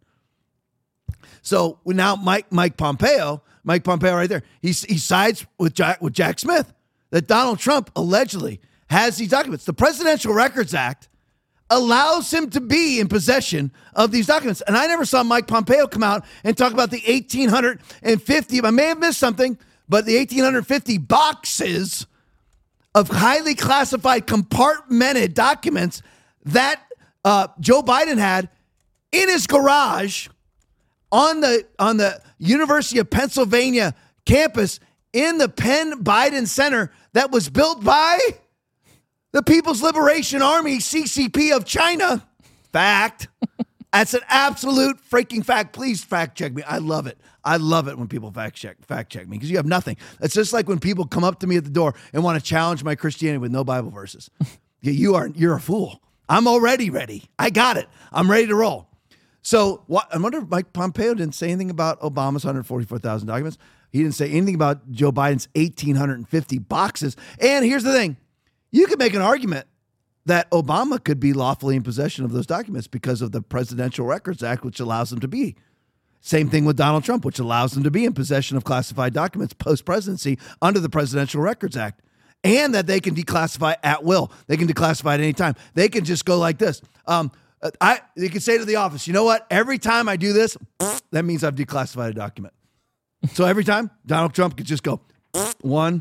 So now Mike Mike Pompeo, Mike Pompeo right there, he, he sides with Jack, with Jack Smith, that Donald Trump allegedly has these documents. The Presidential Records Act allows him to be in possession of these documents. And I never saw Mike Pompeo come out and talk about the eighteen fifty, I may have missed something, but the eighteen fifty boxes of highly classified, compartmented documents that uh, Joe Biden had in his garage on the on the University of Pennsylvania campus in the Penn Biden Center that was built by the People's Liberation Army, C C P of China. Fact. That's an absolute freaking fact. Please fact check me. I love it. I love it when people fact check fact check me because you have nothing. It's just like when people come up to me at the door and want to challenge my Christianity with no Bible verses. You are you're a fool. I'm already ready. I got it. I'm ready to roll. So what, I wonder if Mike Pompeo didn't say anything about Obama's one hundred forty-four thousand documents. He didn't say anything about Joe Biden's eighteen fifty boxes. And here's the thing. You could make an argument that Obama could be lawfully in possession of those documents because of the Presidential Records Act, which allows him to be. Same thing with Donald Trump, which allows him to be in possession of classified documents post-presidency under the Presidential Records Act. And that they can declassify at will. They can declassify at any time. They can just go like this. Um, I you can say to the office, you know what? Every time I do this, that means I've declassified a document. So every time, Donald Trump could just go one,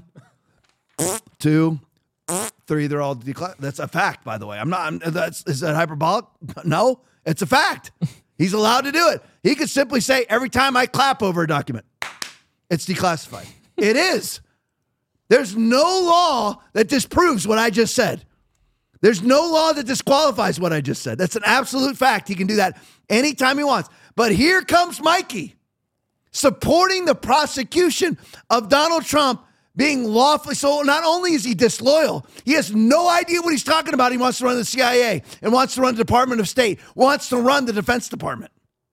two, three. They're all declassified. That's a fact, by the way. I'm not. I'm, that's is that hyperbolic? No, it's a fact. He's allowed to do it. He could simply say every time I clap over a document, it's declassified. It is. There's no law that disproves what I just said. There's no law that disqualifies what I just said. That's an absolute fact. He can do that anytime he wants. But here comes Mikey supporting the prosecution of Donald Trump being lawfully. So not only is he disloyal, he has no idea what he's talking about. He wants to run the C I A and wants to run the Department of State, wants to run the Defense Department.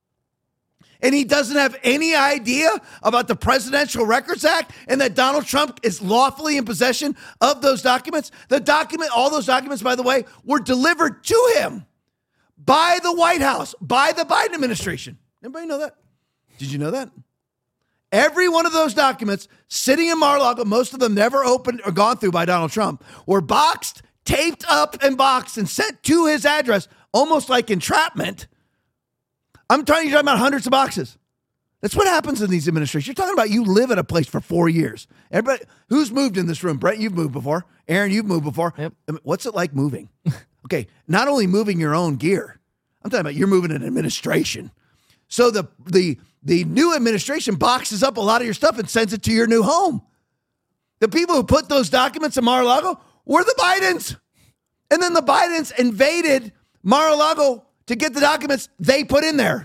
And he doesn't have any idea about the Presidential Records Act and that Donald Trump is lawfully in possession of those documents. The document, all those documents, by the way, were delivered to him by the White House, by the Biden administration. Anybody know that? Did you know that? Every one of those documents sitting in Mar-a-Lago, most of them never opened or gone through by Donald Trump, were boxed, taped up and boxed and sent to his address, almost like entrapment. I'm talking, you're talking about hundreds of boxes. That's what happens in these administrations. You're talking about you live at a place for four years. Everybody, who's moved in this room? Brent, you've moved before. Aaron, you've moved before. Yep. I mean, what's it like moving? Okay, not only moving your own gear, I'm talking about you're moving an administration. So the the the new administration boxes up a lot of your stuff and sends it to your new home. The people who put those documents in Mar-a-Lago were the Bidens. And then the Bidens invaded Mar-a-Lago to get the documents they put in there.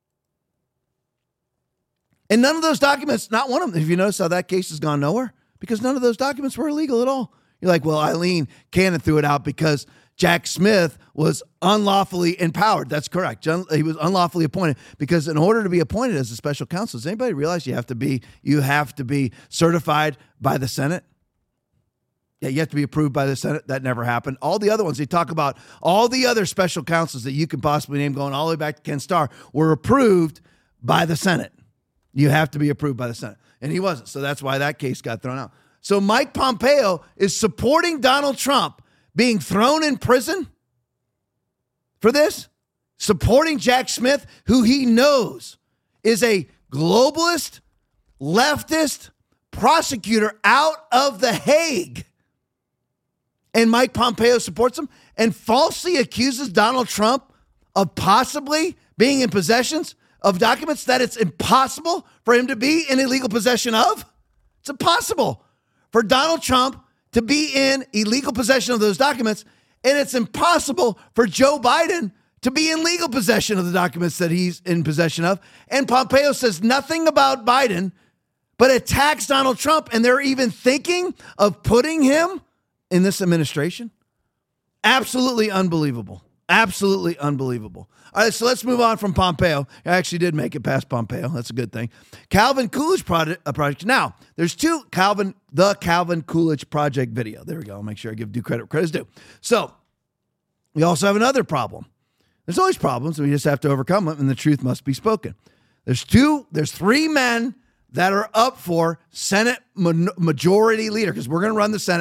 And none of those documents, not one of them, have you noticed how that case has gone nowhere? Because none of those documents were illegal at all. You're like, well, Eileen Cannon threw it out because Jack Smith was unlawfully empowered. That's correct. John, he was unlawfully appointed because in order to be appointed as a special counsel, does anybody realize you have to be, you have to be certified by the Senate? Yeah, you have to be approved by the Senate. That never happened. All the other ones, they talk about all the other special counsels that you can possibly name going all the way back to Ken Starr were approved by the Senate. You have to be approved by the Senate. And he wasn't. So that's why that case got thrown out. So Mike Pompeo is supporting Donald Trump being thrown in prison for this, supporting Jack Smith, who he knows is a globalist, leftist prosecutor out of The Hague. And Mike Pompeo supports him and falsely accuses Donald Trump of possibly being in possessions of documents that it's impossible for him to be in illegal possession of. It's impossible for Donald Trump to be in illegal possession of those documents, and it's impossible for Joe Biden to be in legal possession of the documents that he's in possession of. And Pompeo says nothing about Biden, but attacks Donald Trump, and they're even thinking of putting him in this administration. Absolutely unbelievable. Absolutely unbelievable. All right, so let's move on from Pompeo. I actually did make it past Pompeo. That's a good thing. Calvin Coolidge project. Uh, project. Now, there's two Calvin, the Calvin Coolidge project video. There we go. I'll make sure I give due credit where credit's due. So we also have another problem. There's always problems, and we just have to overcome them, and the truth must be spoken. There's two, there's three men that are up for Senate ma- majority leader, because we're going to run the Senate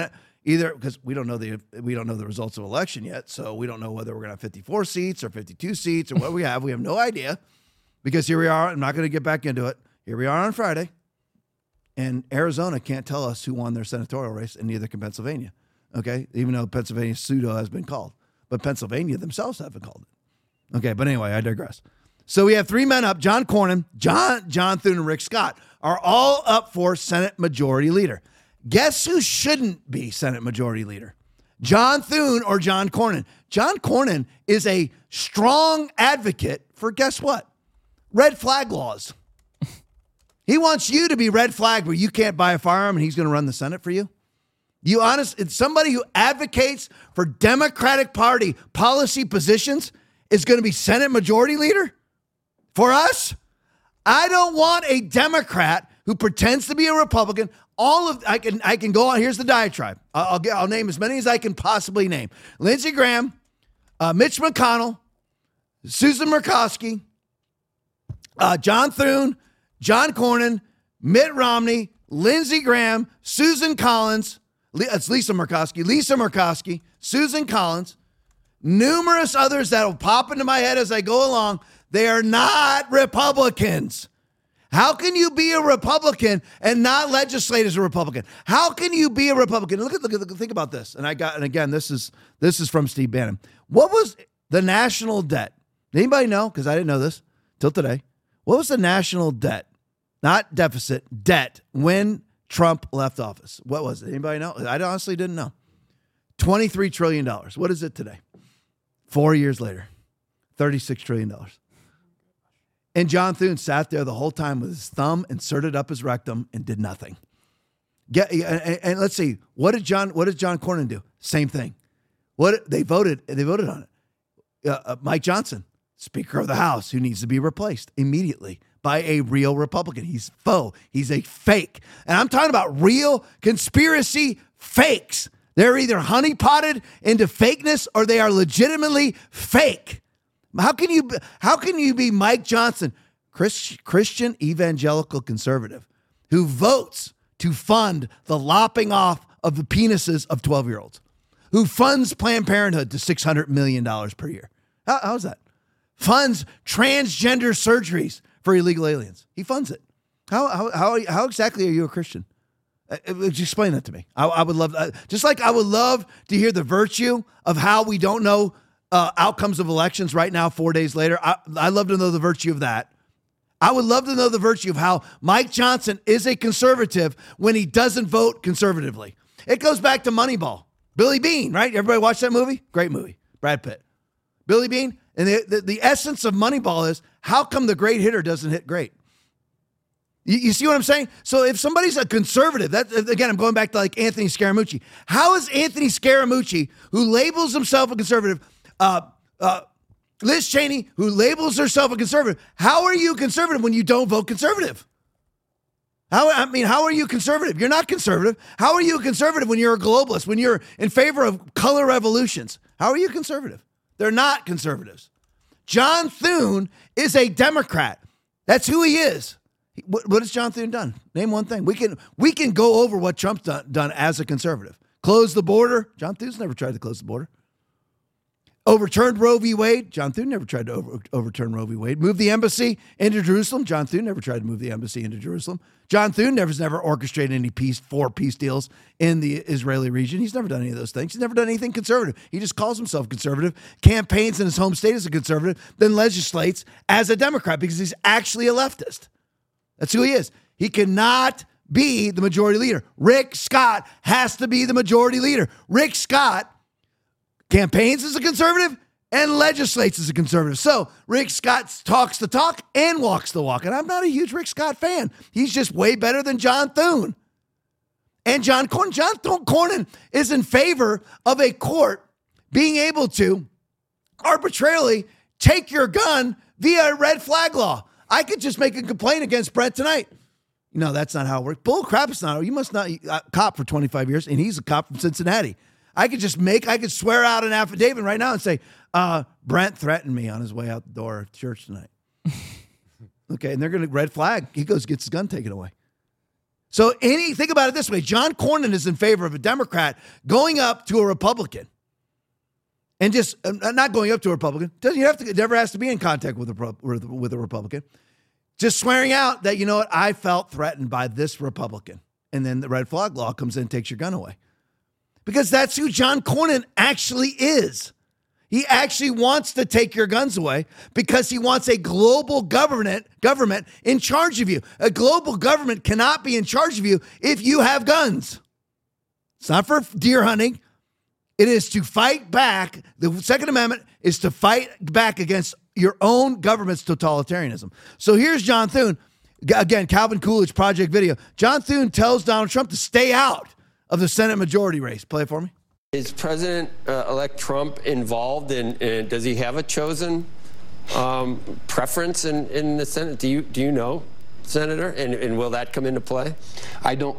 Either because we don't know the we don't know the results of election yet, so we don't know whether we're going to have fifty-four seats or fifty-two seats or what we have. We have no idea because here we are. I'm not going to get back into it. Here we are on Friday, and Arizona can't tell us who won their senatorial race, and neither can Pennsylvania. Okay, even though Pennsylvania pseudo has been called, but Pennsylvania themselves haven't called it. Okay, but anyway, I digress. So we have three men up: John Cornyn, John John Thune, and Rick Scott are all up for Senate Majority Leader. Guess who shouldn't be Senate Majority Leader? John Thune or John Cornyn. John Cornyn is a strong advocate for, guess what? Red flag laws. He wants you to be red flag where you can't buy a firearm and he's going to run the Senate for you. You honest, it's somebody who advocates for Democratic Party policy positions is going to be Senate Majority Leader for us? I don't want a Democrat who pretends to be a Republican. All of I can I can go on. Here's the diatribe. I'll I'll, I'll name as many as I can possibly name: Lindsey Graham, uh, Mitch McConnell, Susan Murkowski, uh, John Thune, John Cornyn, Mitt Romney, Lindsey Graham, Susan Collins. It's Lisa Murkowski. Lisa Murkowski, Susan Collins, numerous others that will pop into my head as I go along. They are not Republicans. How can you be a Republican and not legislate as a Republican? How can you be a Republican? Look at, look at, think about this. And I got, and again, this is this is from Steve Bannon. What was the national debt? Anybody know? Because I didn't know this till today. What was the national debt? Not deficit, debt when Trump left office. What was it? Anybody know? I honestly didn't know. twenty-three trillion dollars. What is it today? Four years later, thirty-six trillion dollars. And John Thune sat there the whole time with his thumb inserted up his rectum and did nothing. Get, and, and let's see, what did John what did John Cornyn do? Same thing. What they voted they voted on it. Uh, uh, Mike Johnson, Speaker of the House, who needs to be replaced immediately by a real Republican. He's faux. He's a fake. And I'm talking about real conspiracy fakes. They're either honeypotted into fakeness or they are legitimately fake. How can you how can you be Mike Johnson, Chris, Christian evangelical conservative, who votes to fund the lopping off of the penises of twelve-year-olds, who funds Planned Parenthood to six hundred million dollars per year? How, how's that? Funds transgender surgeries for illegal aliens. He funds it. How how how, how exactly are you a Christian? Uh, explain that to me. I, I would love, uh, just like I would love to hear the virtue of how we don't know Uh, outcomes of elections right now, four days later. I, I love to know the virtue of that. I would love to know the virtue of how Mike Johnson is a conservative when he doesn't vote conservatively. It goes back to Moneyball. Billy Beane, right? Everybody watch that movie? Great movie. Brad Pitt. Billy Beane. And the, the, the essence of Moneyball is, how come the great hitter doesn't hit great? You, you see what I'm saying? So if somebody's a conservative, that again, I'm going back to like Anthony Scaramucci. How is Anthony Scaramucci, who labels himself a conservative, Uh, uh, Liz Cheney, who labels herself a conservative, how are you conservative when you don't vote conservative? How, I mean, how are you conservative? You're not conservative. How are you conservative when you're a globalist, when you're in favor of color revolutions? How are you conservative? They're not conservatives. John Thune is a Democrat. That's who he is. What, what has John Thune done? Name one thing. We can we can go over what Trump's done, done as a conservative. Close the border. John Thune's never tried to close the border. Overturned Roe v. Wade. John Thune never tried to over, overturn Roe v. Wade. Moved the embassy into Jerusalem. John Thune never tried to move the embassy into Jerusalem. John Thune never, never orchestrated any peace, four peace deals in the Israeli region. He's never done any of those things. He's never done anything conservative. He just calls himself conservative, campaigns in his home state as a conservative, then legislates as a Democrat because he's actually a leftist. That's who he is. He cannot be the majority leader. Rick Scott has to be the majority leader. Rick Scott campaigns as a conservative and legislates as a conservative. So Rick Scott talks the talk and walks the walk. And I'm not a huge Rick Scott fan. He's just way better than John Thune. And John Cornyn. John Cornyn is in favor of a court being able to arbitrarily take your gun via red flag law. I could just make a complaint against Brent tonight. No, that's not how it works. Bull crap, it's not. You must not, uh, cop for twenty-five years, and he's a cop from Cincinnati. I could just make, I could swear out an affidavit right now and say, uh, Brent threatened me on his way out the door of church tonight. Okay, and they're going to red flag. He goes, gets his gun taken away. So any think about it this way. John Cornyn is in favor of a Democrat going up to a Republican and just uh, not going up to a Republican. Doesn't you have to, it never has to be in contact with a, with, with a Republican. Just swearing out that, you know what, I felt threatened by this Republican. And then the red flag law comes in and takes your gun away. Because that's who John Cornyn actually is. He actually wants to take your guns away because he wants a global government government in charge of you. A global government cannot be in charge of you if you have guns. It's not for deer hunting. It is to fight back. The Second Amendment is to fight back against your own government's totalitarianism. So here's John Thune. Again, Calvin Coolidge Project video. John Thune tells Donald Trump to stay out of the Senate majority race. Play it for me. Is President-elect Trump involved in, in, does he have a chosen um, preference in, in the Senate? Do you do you know, Senator? And, and will that come into play? I don't.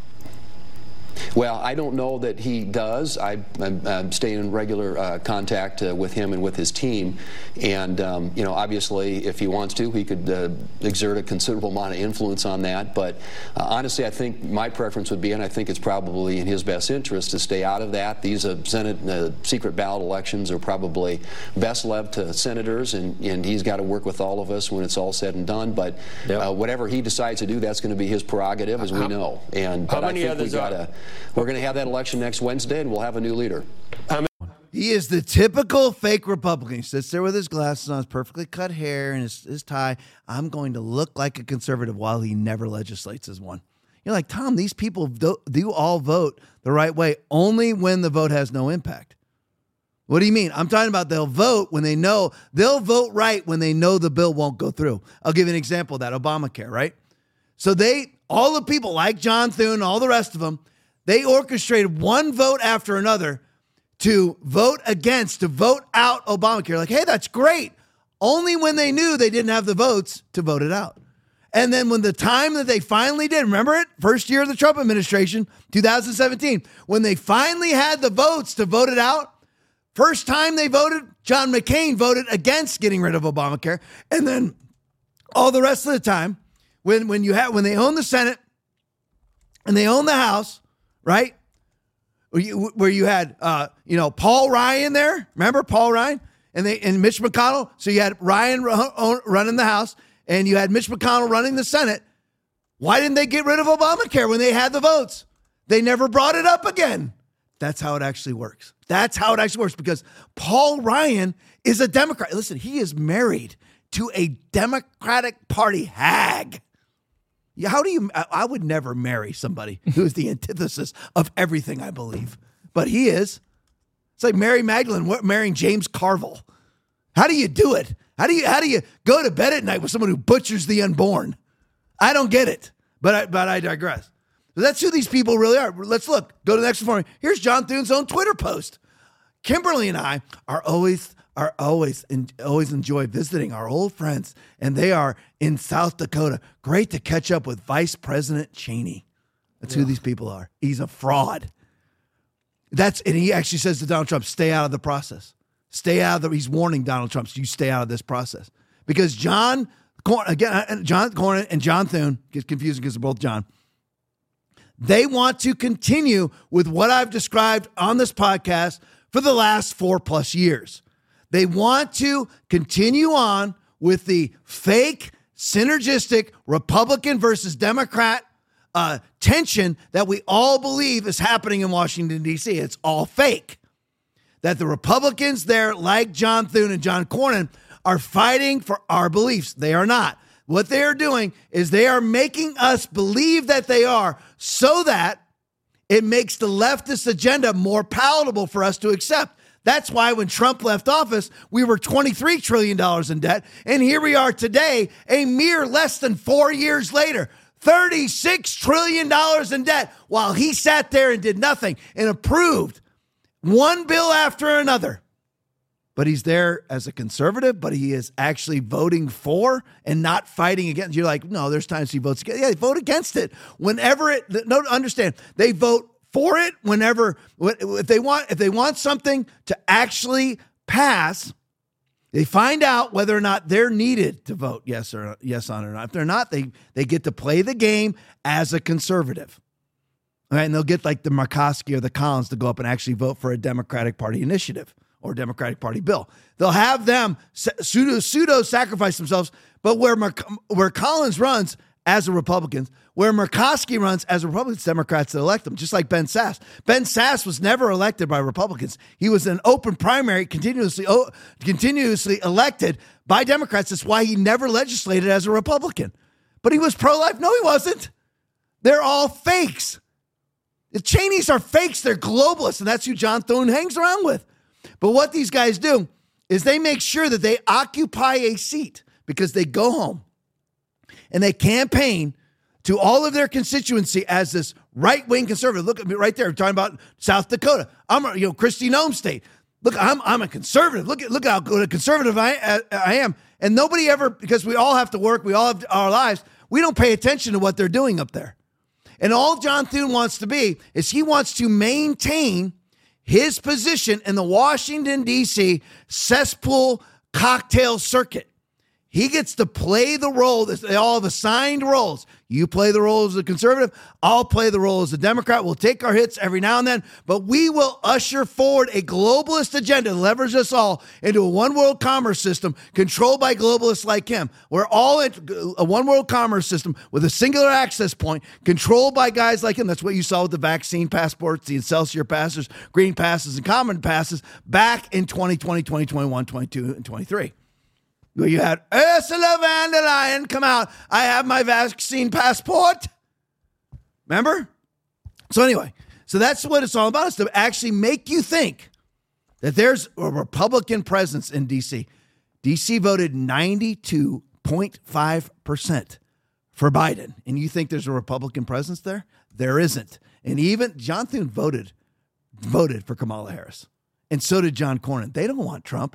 Well, I don't know that he does. I, I'm, I'm staying in regular uh, contact uh, with him and with his team. And, um, you know, obviously, if he wants to, he could uh, exert a considerable amount of influence on that. But uh, honestly, I think my preference would be, and I think it's probably in his best interest, to stay out of that. These uh, Senate uh, secret ballot elections are probably best left to senators, and, and he's got to work with all of us when it's all said and done. But yep. uh, whatever he decides to do, that's going to be his prerogative, as we know. And How but many I think others we gotta, are? We're going to have that election next Wednesday, and we'll have a new leader. He is the typical fake Republican. He sits there with his glasses on, his perfectly cut hair, and his, his tie. I'm going to look like a conservative while he never legislates as one. You're like, Tom, these people do, do all vote the right way only when the vote has no impact. What do you mean? I'm talking about they'll vote when they know, they'll vote right when they know the bill won't go through. I'll give you an example of that, Obamacare, right? So they, all the people like John Thune, all the rest of them, they orchestrated one vote after another to vote against, to vote out Obamacare. Like, hey, that's great. Only when they knew they didn't have the votes to vote it out. And then when the time that they finally did, remember it? First year of the Trump administration, two thousand seventeen, when they finally had the votes to vote it out, first time they voted, John McCain voted against getting rid of Obamacare. And then all the rest of the time, when, when you have, when they own the Senate and they own the House, right? Where you, where you had, uh, you know, Paul Ryan there. Remember Paul Ryan? And they and Mitch McConnell. So you had Ryan running the House, and you had Mitch McConnell running the Senate. Why didn't they get rid of Obamacare when they had the votes? They never brought it up again. That's how it actually works. That's how it actually works, because Paul Ryan is a Democrat. Listen, he is married to a Democratic Party hag. How do you, I would never marry somebody who is the antithesis of everything I believe, but he is. It's like Mary Magdalene marrying James Carville. How do you do it? How do you, how do you go to bed at night with someone who butchers the unborn? I don't get it, but I, but I digress. So that's who these people really are. Let's look, go to the next one. Here's John Thune's own Twitter post. Kimberly and I are always are always and always enjoy visiting our old friends, and they are in South Dakota. Great to catch up with Vice President Cheney. That's yeah. who these people are. He's a fraud. That's and he actually says to Donald Trump, "Stay out of the process. Stay out of the." He's warning Donald Trump, so "You stay out of this process," because John again, John Cornyn and John Thune gets confusing because they're both John. They want to continue with what I've described on this podcast for the last four plus years. They want to continue on with the fake, synergistic Republican versus Democrat uh, tension that we all believe is happening in Washington, D C. It's all fake. That the Republicans there, like John Thune and John Cornyn, are fighting for our beliefs. They are not. What they are doing is they are making us believe that they are, so that it makes the leftist agenda more palatable for us to accept. That's why when Trump left office, we were twenty-three trillion dollars in debt. And here we are today, a mere less than four years later, thirty-six trillion dollars in debt, while he sat there and did nothing and approved one bill after another. But he's there as a conservative, but he is actually voting for and not fighting against. You're like, no, there's times he votes against. Yeah, they vote against it whenever it, no, understand, they vote for it whenever, if they want, if they want something to actually pass, They find out whether or not they're needed to vote yes or yes on it or not. If they're not, they, they get to play the game as a conservative. All right, and they'll get like the Murkowski or the Collins to go up and actually vote for a Democratic Party initiative or Democratic Party bill. They'll have them pseudo, pseudo sacrifice themselves, but where where Collins runs as a Republican, where Murkowski runs as a Republican, it's Democrats that elect them, just like Ben Sasse. Ben Sasse was never elected by Republicans. He was an open primary, continuously continuously elected by Democrats. That's why he never legislated as a Republican. But he was pro-life. No, he wasn't. They're all fakes. The Cheneys are fakes. They're globalists, and that's who John Thune hangs around with. But what these guys do is they make sure that they occupy a seat because they go home and they campaign to all of their constituency as this right-wing conservative. Look at me right there. I'm talking about South Dakota. I'm a, you know, Kristi Noem State. Look, I'm I'm a conservative. Look at look how good a conservative I, I am. And nobody ever, because we all have to work, we all have our lives, we don't pay attention to what they're doing up there. And all John Thune wants to be is he wants to maintain his position in the Washington, D C cesspool cocktail circuit. He gets to play the role. They all have assigned roles. You play the role as a conservative. I'll play the role as a Democrat. We'll take our hits every now and then, but we will usher forward a globalist agenda, leverage us all into a one world commerce system controlled by globalists like him. We're all in a one world commerce system with a singular access point controlled by guys like him. That's what you saw with the vaccine passports, the Excelsior passes, green passes, and common passes back in twenty twenty, twenty twenty-one, twenty-two, and twenty-three. Where you had Ursula von der Leyen come out. I have my vaccine passport. Remember? So anyway, so that's what it's all about, is to actually make you think that there's a Republican presence in D C. D C voted ninety-two point five percent for Biden. And you think there's a Republican presence there? There isn't. And even John Thune voted, voted for Kamala Harris. And so did John Cornyn. They don't want Trump.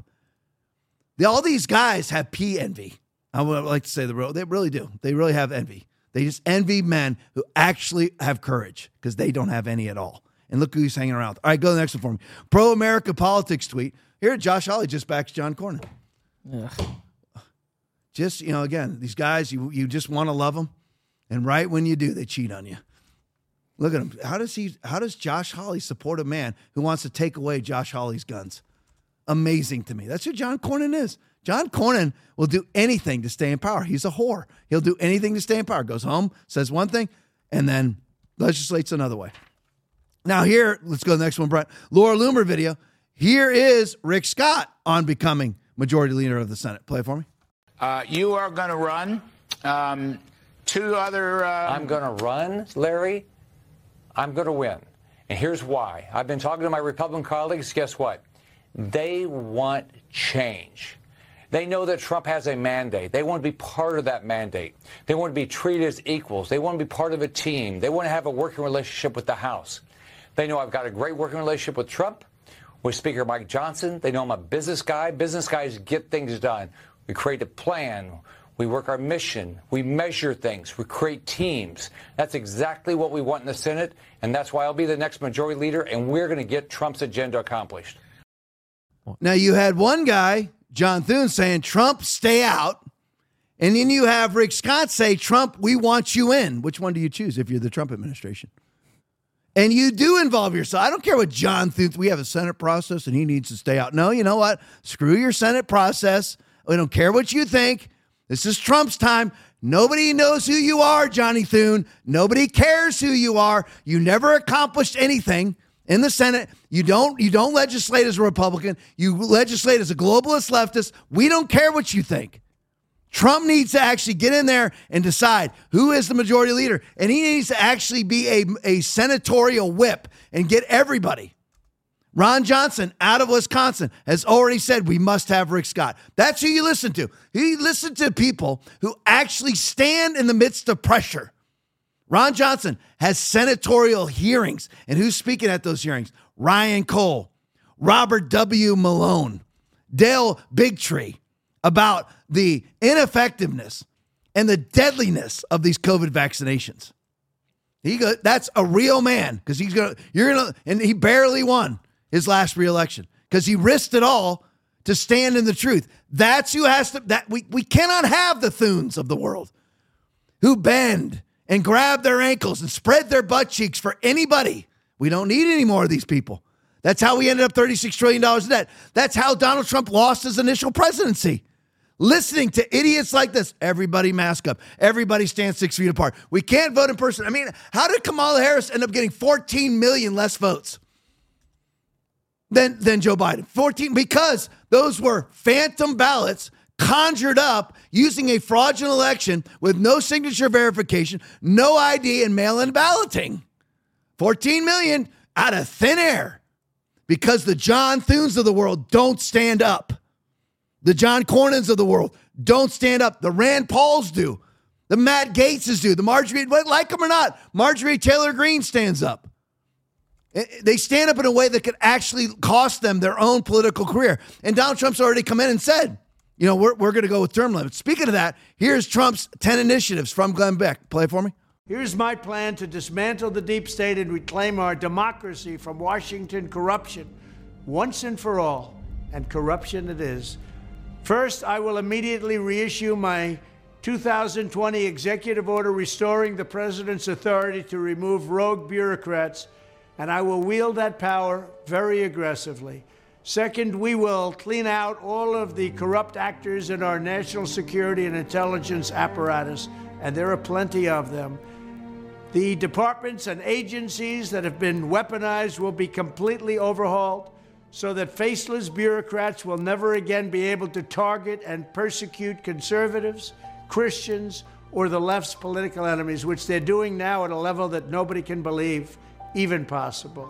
They, all these guys have P envy. I would like to say the real, they really do. They really have envy. They just envy men who actually have courage because they don't have any at all. And look who he's hanging around with. All right, go to the next one for me. Pro-America Politics tweet. Here, Josh Hawley just backs John Cornyn. Ugh. Just, you know, again, these guys, you you just want to love them. And right when you do, they cheat on you. Look at him. How does he? How does Josh Hawley support a man who wants to take away Josh Hawley's guns? Amazing to me. That's who John Cornyn is. John Cornyn will do anything to stay in power. He's a whore. He'll do anything to stay in power. Goes home, says one thing, and then legislates another way. Now here, let's go to the next one, Brett. Laura Loomer video. Here is Rick Scott on becoming majority leader of the Senate. Play it for me. Uh, you are going to run. Um, two other... Uh... I'm going to run, Larry. I'm going to win. And here's why. I've been talking to my Republican colleagues. Guess what? They want change. They know that Trump has a mandate. They want to be part of that mandate. They want to be treated as equals. They want to be part of a team. They want to have a working relationship with the House. They know I've got a great working relationship with Trump, with Speaker Mike Johnson. They know I'm a business guy. Business guys get things done. We create a plan. We work our mission. We measure things. We create teams. That's exactly what we want in the Senate, and that's why I'll be the next majority leader, and we're going to get Trump's agenda accomplished. Now, you had one guy, John Thune, saying, Trump, stay out. And then you have Rick Scott say, Trump, we want you in. Which one do you choose if you're the Trump administration? And you do involve yourself. I don't care what John Thune, we have a Senate process and he needs to stay out. No, you know what? Screw your Senate process. We don't care what you think. This is Trump's time. Nobody knows who you are, Johnny Thune. Nobody cares who you are. You never accomplished anything in the Senate. You don't you don't legislate as a Republican. You legislate as a globalist leftist. We don't care what you think. Trump needs to actually get in there and decide who is the majority leader. And he needs to actually be a, a senatorial whip and get everybody. Ron Johnson out of Wisconsin has already said we must have Rick Scott. That's who you listen to. He listened to people who actually stand in the midst of pressure. Ron Johnson has senatorial hearings. And who's speaking at those hearings? Ryan Cole, Robert W. Malone, Dale Bigtree, about the ineffectiveness and the deadliness of these COVID vaccinations. He go, that's a real man, because he's gonna you're gonna and he barely won his last reelection because he risked it all to stand in the truth. That's who has to, that we, we cannot have the Thunes of the world who bend and grab their ankles and spread their butt cheeks for anybody. We don't need any more of these people. That's how we ended up thirty-six trillion dollars in debt. That's how Donald Trump lost his initial presidency. Listening to idiots like this. Everybody mask up. Everybody stand six feet apart. We can't vote in person. I mean, how did Kamala Harris end up getting fourteen million less votes than, than Joe Biden? fourteen, because those were phantom ballots conjured up using a fraudulent election with no signature verification, no I D, and mail-in balloting. fourteen million out of thin air because the John Thunes of the world don't stand up. The John Cornyn's of the world don't stand up. The Rand Pauls do. The Matt Gaetzes do. The Marjorie, like them or not, Marjorie Taylor Greene stands up. They stand up in a way that could actually cost them their own political career. And Donald Trump's already come in and said, you know, we're, we're going to go with term limits. Speaking of that, here's Trump's ten initiatives from Glenn Beck. Play it for me. Here's my plan to dismantle the deep state and reclaim our democracy from Washington corruption once and for all. And corruption it is. First, I will immediately reissue my two thousand twenty executive order restoring the president's authority to remove rogue bureaucrats, and I will wield that power very aggressively. Second, we will clean out all of the corrupt actors in our national security and intelligence apparatus, and there are plenty of them. The departments and agencies that have been weaponized will be completely overhauled so that faceless bureaucrats will never again be able to target and persecute conservatives, Christians, or the left's political enemies, which they're doing now at a level that nobody can believe even possible.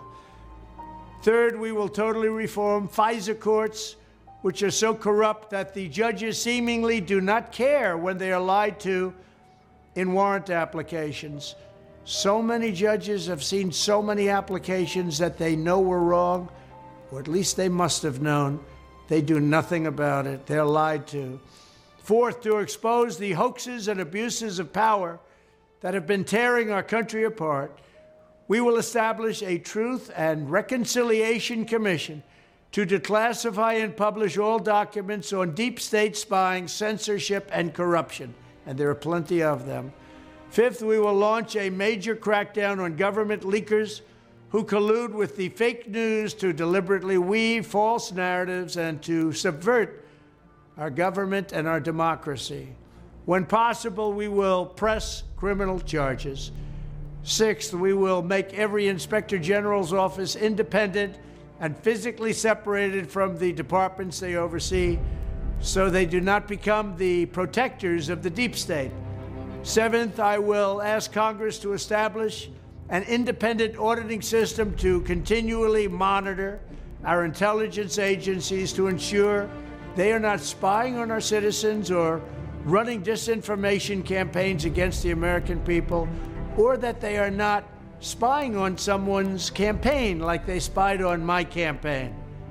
Third, we will totally reform FISA courts, which are so corrupt that the judges seemingly do not care when they are lied to in warrant applications. So many judges have seen so many applications that they know were wrong, or at least they must have known. They do nothing about it. They're lied to. Fourth, to expose the hoaxes and abuses of power that have been tearing our country apart, we will establish a Truth and Reconciliation Commission to declassify and publish all documents on deep state spying, censorship, and corruption. And there are plenty of them. Fifth, we will launch a major crackdown on government leakers who collude with the fake news to deliberately weave false narratives and to subvert our government and our democracy. When possible, we will press criminal charges. Sixth, we will make every Inspector General's office independent and physically separated from the departments they oversee so they do not become the protectors of the deep state. Seventh, I will ask Congress to establish an independent auditing system to continually monitor our intelligence agencies to ensure they are not spying on our citizens or running disinformation campaigns against the American people, or that they are not spying on someone's campaign like they spied on my campaign.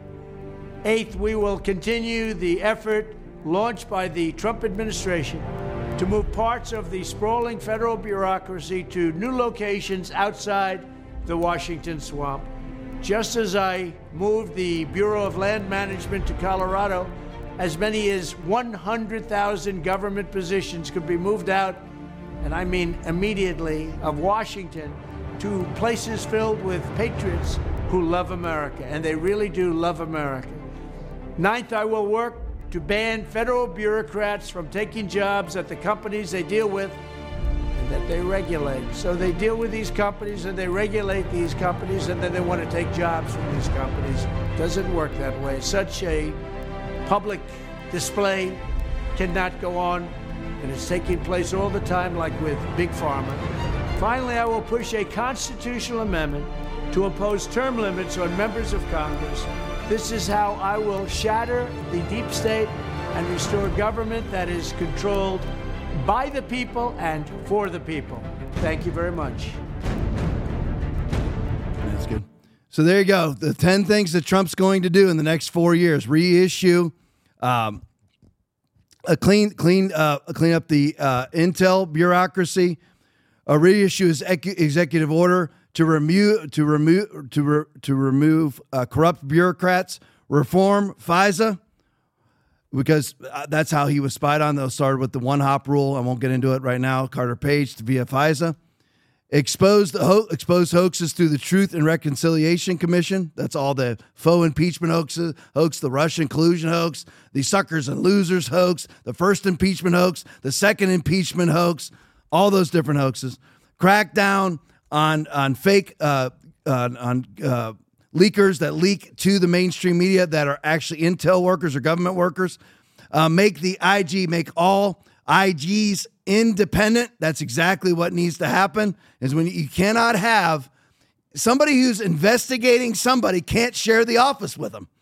Eighth, we will continue the effort launched by the Trump administration to move parts of the sprawling federal bureaucracy to new locations outside the Washington swamp. Just as I moved the Bureau of Land Management to Colorado, as many as one hundred thousand government positions could be moved out, and I mean immediately, of Washington to places filled with patriots who love America, and they really do love America. Ninth, I will work to ban federal bureaucrats from taking jobs at the companies they deal with and that they regulate. So they deal with these companies and they regulate these companies, and then they want to take jobs from these companies. Doesn't work that way. Such a public display cannot go on, and it's taking place all the time, like with Big Pharma. Finally, I will push a constitutional amendment to impose term limits on members of Congress. This is how I will shatter the deep state and restore government that is controlled by the people and for the people. Thank you very much. That's good. So there you go. The ten things that Trump's going to do in the next four years: reissue, um, a clean, clean, uh, clean up the uh, intel bureaucracy, a reissue his ec- executive order to remove, to remove, to re- to remove uh, corrupt bureaucrats, reform FISA, because that's how he was spied on. Those started with the one hop rule. I won't get into it right now. Carter Page via FISA. Exposed, ho- exposed hoaxes through the Truth and Reconciliation Commission. That's all the faux impeachment hoaxes, hoax, the Russian collusion hoax, the suckers and losers hoax, the first impeachment hoax, the second impeachment hoax, all those different hoaxes. Crackdown on on fake uh, on, on uh, leakers that leak to the mainstream media that are actually intel workers or government workers. Uh, make the I G, make all I Gs independent. That's exactly what needs to happen, is when you cannot have somebody who's investigating somebody can't share the office with them.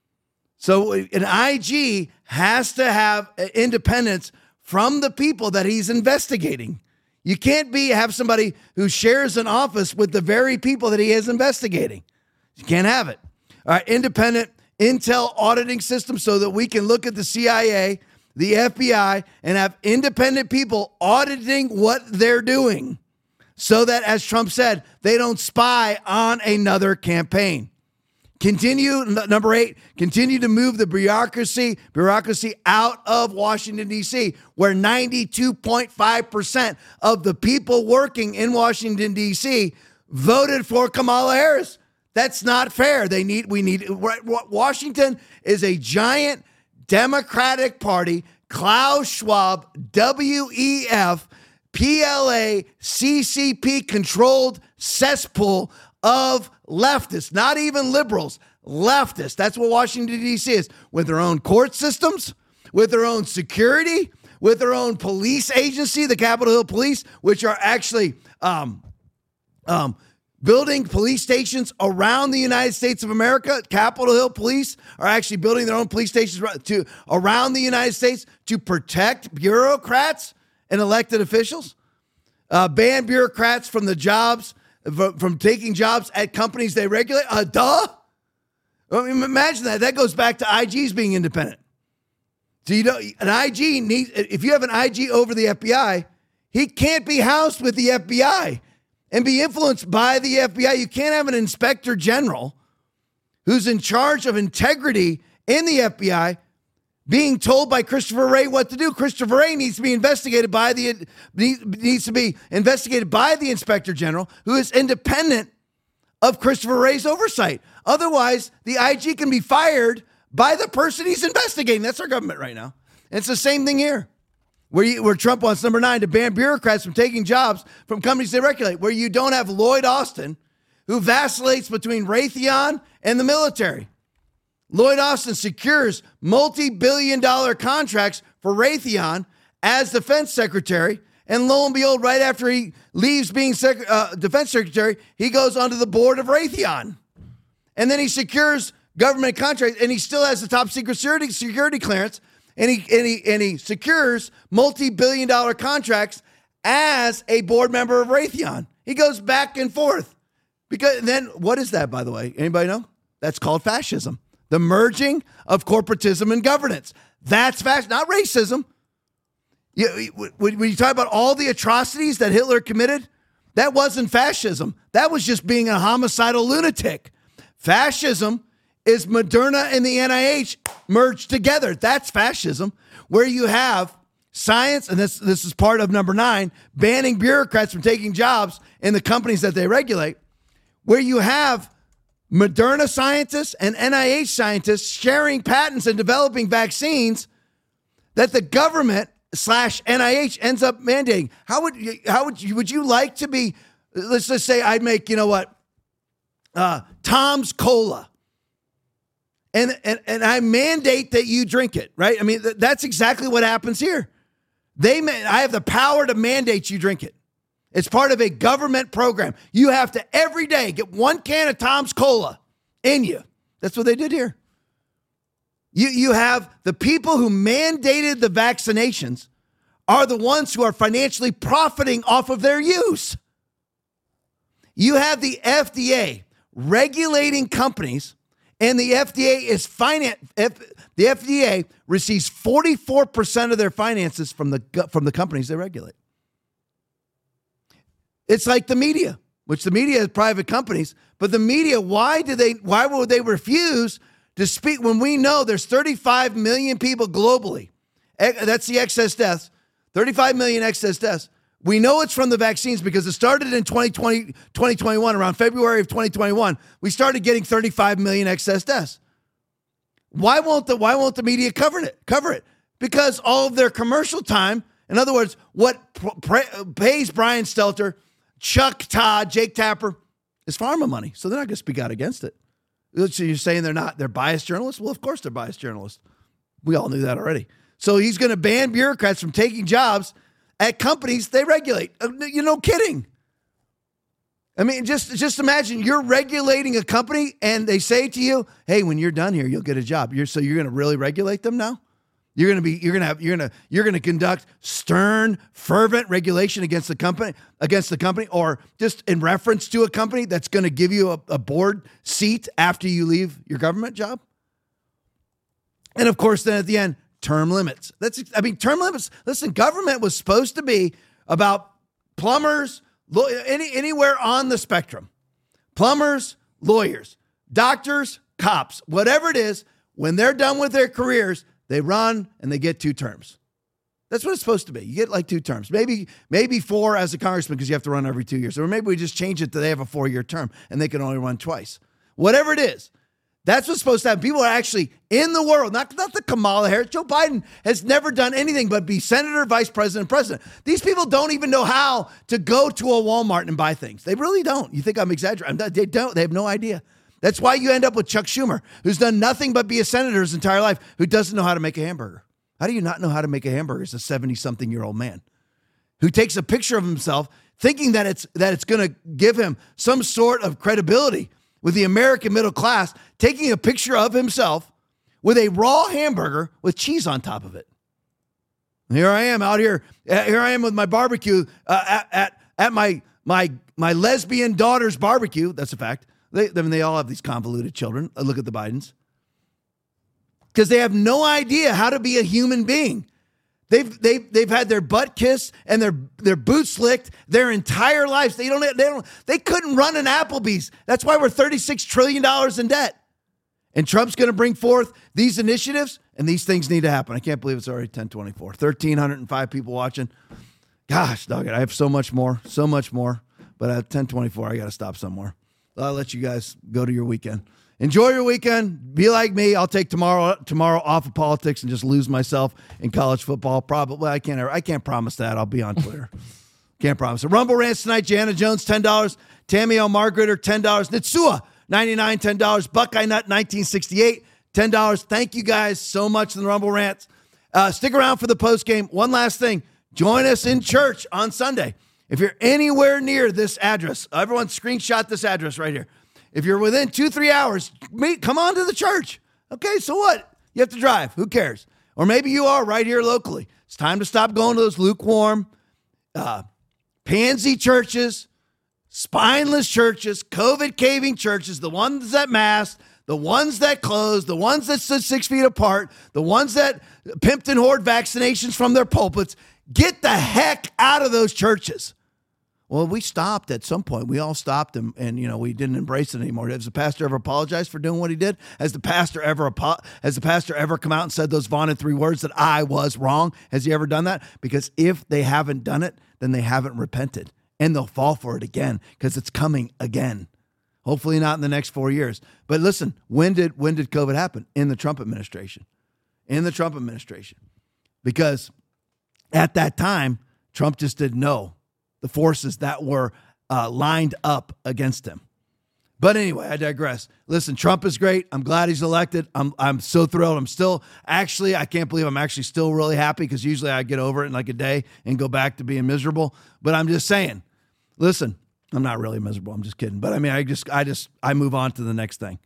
So an I G has to have independence from the people that he's investigating. You can't be have somebody who shares an office with the very people that he is investigating. You can't have it. All right, independent intel auditing system so that we can look at the C I A, the F B I, and have independent people auditing what they're doing so that, as Trump said, they don't spy on another campaign. Continue, number eight, continue to move the bureaucracy, bureaucracy out of Washington, D C, where ninety-two point five percent of the people working in Washington, D C voted for Kamala Harris. That's not fair. They need, we need, Washington is a giant Democratic Party, Klaus Schwab, W E F, P L A, C C P controlled cesspool of leftists, not even liberals, leftists. That's what Washington, D C is, with their own court systems, with their own security, with their own police agency, the Capitol Hill Police, which are actually um, um, building police stations around the United States of America. Capitol Hill Police are actually building their own police stations to around the United States to protect bureaucrats and elected officials, uh, ban bureaucrats from the jobs, from, from taking jobs at companies they regulate. Uh, duh. I mean, imagine that. That goes back to I Gs being independent. So you don't, an I G needs, if you have an I G over the F B I, he can't be housed with the F B I and be influenced by the F B I. You can't have an inspector general who's in charge of integrity in the F B I being told by Christopher Wray what to do. Christopher Wray needs to be investigated by the needs to be investigated by the inspector general, who is independent of Christopher Wray's oversight. Otherwise, the I G can be fired by the person he's investigating. That's our government right now. And it's the same thing here. Where, you, where Trump wants, number nine, to ban bureaucrats from taking jobs from companies they regulate, where you don't have Lloyd Austin, who vacillates between Raytheon and the military. Lloyd Austin secures multi-billion dollar contracts for Raytheon as defense secretary, and lo and behold, right after he leaves being sec- uh, defense secretary, he goes onto the board of Raytheon. And then he secures government contracts, and he still has the top secret security, security clearance, And he, and he and he secures multi-billion dollar contracts as a board member of Raytheon. He goes back and forth. Because then, what is that, by the way? Anybody know? That's called fascism. The merging of corporatism and governance. That's fascism, not racism. You, when you talk about all the atrocities that Hitler committed, that wasn't fascism. That was just being a homicidal lunatic. Fascism is Moderna and the N I H merged together. That's fascism, where you have science, and this, this is part of number nine, banning bureaucrats from taking jobs in the companies that they regulate, where you have Moderna scientists and N I H scientists sharing patents and developing vaccines that the government slash N I H ends up mandating. How would you, how would you, would you like to be, let's just say I'd make, you know what, uh, Tom's Cola. And, and and I mandate that you drink it, right? I mean, th- that's exactly what happens here. They, ma- I have the power to mandate you drink it. It's part of a government program. You have to every day get one can of Tom's Cola in you. That's what they did here. You you have the people who mandated the vaccinations are the ones who are financially profiting off of their use. You have the F D A regulating companies. And the F D A is finance. F, the F D A receives forty-four percent of their finances from the from the companies they regulate. It's like the media, which the media is private companies, but the media, why do they? Why would they refuse to speak when we know there's thirty-five million people globally. That's the excess deaths, thirty-five million excess deaths. We know it's from the vaccines because it started in twenty twenty, twenty twenty-one, around February of twenty twenty-one. We started getting thirty-five million excess deaths. Why won't the why won't the media cover it? Cover it because all of their commercial time, in other words, what pr- pays Brian Stelter, Chuck Todd, Jake Tapper, is pharma money. So they're not going to speak out against it. So you're saying they're not, they're biased journalists? Well, of course they're biased journalists. We all knew that already. So he's going to ban bureaucrats from taking jobs at companies they regulate. You're no kidding. I mean, just, just imagine you're regulating a company and they say to you, hey, when you're done here, you'll get a job. You're, so you're going to really regulate them now? You're going to be, you're going to have, you're going to, you're going to conduct stern, fervent regulation against the company, against the company, or just in reference to a company that's going to give you a, a board seat after you leave your government job. And of course, then at the end, term limits. That's, I mean, term limits. Listen, government was supposed to be about plumbers, any, anywhere on the spectrum, plumbers, lawyers, doctors, cops, whatever it is, when they're done with their careers, they run and they get two terms. That's what it's supposed to be. You get like two terms, maybe, maybe four as a congressman because you have to run every two years. Or maybe we just change it to they have a four-year term and they can only run twice. Whatever it is, that's what's supposed to happen. People are actually in the world, not, not the Kamala Harris. Joe Biden has never done anything but be senator, vice president, president. These people don't even know how to go to a Walmart and buy things. They really don't. You think I'm exaggerating? They don't. They have no idea. That's why you end up with Chuck Schumer, who's done nothing but be a senator his entire life, who doesn't know how to make a hamburger. How do you not know how to make a hamburger as a seventy-something-year-old man who takes a picture of himself thinking that it's that it's going to give him some sort of credibility with the American middle class, taking a picture of himself with a raw hamburger with cheese on top of it. Here I am out here. Here I am with my barbecue uh, at, at at my my my lesbian daughter's barbecue. That's a fact. They, I mean, they all have these convoluted children. Look at the Bidens. Because they have no idea how to be a human being. They've they've they've had their butt kissed and their their boots licked their entire lives. They don't they don't they couldn't run an Applebee's. That's why we're thirty-six trillion dollars in debt. And Trump's going to bring forth these initiatives, and these things need to happen. I can't believe it's already ten twenty-four. one thousand three hundred five people watching. Gosh, dog it. I have so much more, so much more. But at ten twenty-four, I got to stop somewhere. I'll let you guys go to your weekend. Enjoy your weekend. Be like me. I'll take tomorrow tomorrow off of politics and just lose myself in college football. Probably. I can't I can't promise that. I'll be on Twitter. Can't promise it. Rumble Rants tonight. Jana Jones, ten dollars. Tammy L. Margaret, ten dollars. Nitsua, ninety-nine dollars, ten dollars. Buckeye Nut, nineteen sixty-eight, ten dollars. Thank you guys so much in the Rumble Rants. Uh, stick around for the post game. One last thing. Join us in church on Sunday. If you're anywhere near this address, everyone screenshot this address right here. If you're within two, three hours, meet, come on to the church. Okay, so what? You have to drive. Who cares? Or maybe you are right here locally. It's time to stop going to those lukewarm, uh, pansy churches, spineless churches, COVID caving churches, the ones that mask, the ones that close, the ones that stood six feet apart, the ones that pimped and hoard vaccinations from their pulpits. Get the heck out of those churches. Well, we stopped at some point. We all stopped and, and, you know, we didn't embrace it anymore. Has the pastor ever apologized for doing what he did? Has the pastor ever has the pastor ever come out and said those vaunted three words that I was wrong? Has he ever done that? Because if they haven't done it, then they haven't repented. And they'll fall for it again because it's coming again. Hopefully not in the next four years. But listen, when did when did COVID happen? In the Trump administration. In the Trump administration. Because at that time, Trump just didn't know the forces that were uh, lined up against him. But anyway, I digress. Listen, Trump is great. I'm glad he's elected. I'm I'm so thrilled. I'm still, actually, I can't believe I'm actually still really happy because usually I get over it in like a day and go back to being miserable. But I'm just saying, listen, I'm not really miserable. I'm just kidding. But I mean, I just, I just, I move on to the next thing.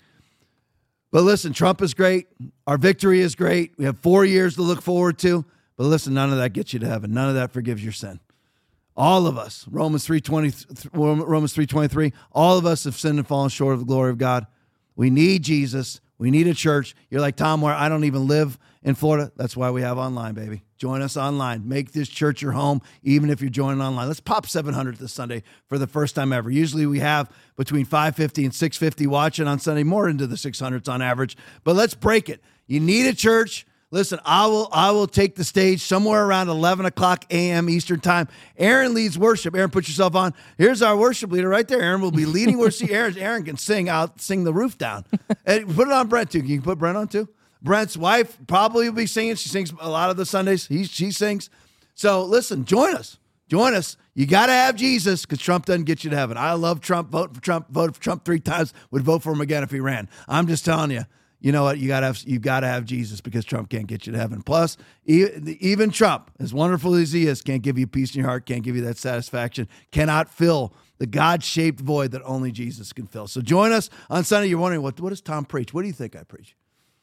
But listen, Trump is great. Our victory is great. We have four years to look forward to. But listen, none of that gets you to heaven. None of that forgives your sin. All of us, Romans three twenty, Romans three twenty-three, all of us have sinned and fallen short of the glory of God. We need Jesus. We need a church. You're like, Tom, where I don't even live in Florida, that's why we have online, baby. Join us online. Make this church your home, even if you're joining online. Let's pop seven hundred this Sunday for the first time ever. Usually we have between five fifty and six fifty watching on Sunday, more into the six hundreds on average. But let's break it. You need a church. Listen, I will I will take the stage somewhere around eleven o'clock a.m. Eastern time. Aaron leads worship. Aaron, put yourself on. Here's our worship leader right there. Aaron will be leading worship. Aaron, Aaron can sing out, sing the roof down. And put it on Brent, too. Can you put Brent on, too? Brent's wife probably will be singing. She sings a lot of the Sundays. He, she sings. So, listen, join us. Join us. You got to have Jesus because Trump doesn't get you to heaven. I love Trump. Vote for Trump. Voted for Trump three times. Would vote for him again if he ran. I'm just telling you. You know what? You gotta have you gotta have Jesus because Trump can't get you to heaven. Plus, even Trump, as wonderful as he is, can't give you peace in your heart, can't give you that satisfaction, cannot fill the God-shaped void that only Jesus can fill. So join us on Sunday. You're wondering, what what does Tom preach? What do you think I preach?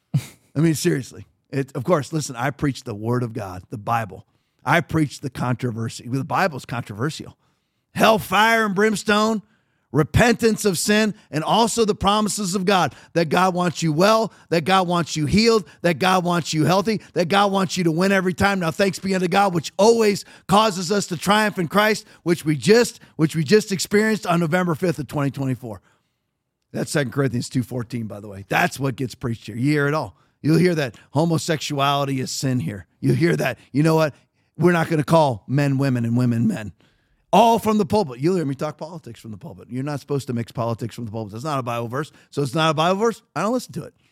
I mean, seriously. It, of course, listen, I preach the Word of God, the Bible. I preach the controversy. The Bible is controversial. Hellfire and brimstone, repentance of sin, and also the promises of God, that God wants you well, that God wants you healed, that God wants you healthy, that God wants you to win every time. Now, thanks be unto God, which always causes us to triumph in Christ, which we just which we just experienced on November fifth of twenty twenty-four. That's Second Corinthians two fourteen, by the way. That's what gets preached here. You hear it all. You'll hear that homosexuality is sin here. You'll hear that. You know what? We're not going to call men women and women men. All from the pulpit. You'll hear me talk politics from the pulpit. You're not supposed to mix politics from the pulpit. It's not a Bible verse. So it's not a Bible verse. I don't listen to it.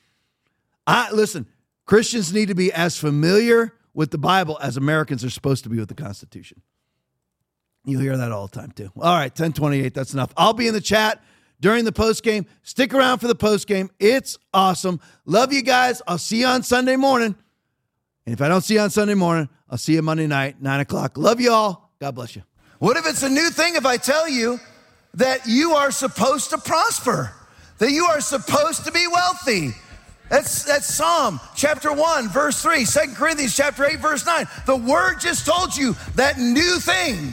I listen, Christians need to be as familiar with the Bible as Americans are supposed to be with the Constitution. You'll hear that all the time too. All right, ten twenty-eight, that's enough. I'll be in the chat during the postgame. Stick around for the postgame. It's awesome. Love you guys. I'll see you on Sunday morning. And if I don't see you on Sunday morning, I'll see you Monday night, nine o'clock. Love you all. God bless you. What if it's a new thing if I tell you that you are supposed to prosper, that you are supposed to be wealthy? That's, that's Psalm chapter one, verse three, Second Corinthians chapter eight, verse nine. The word just told you that new thing.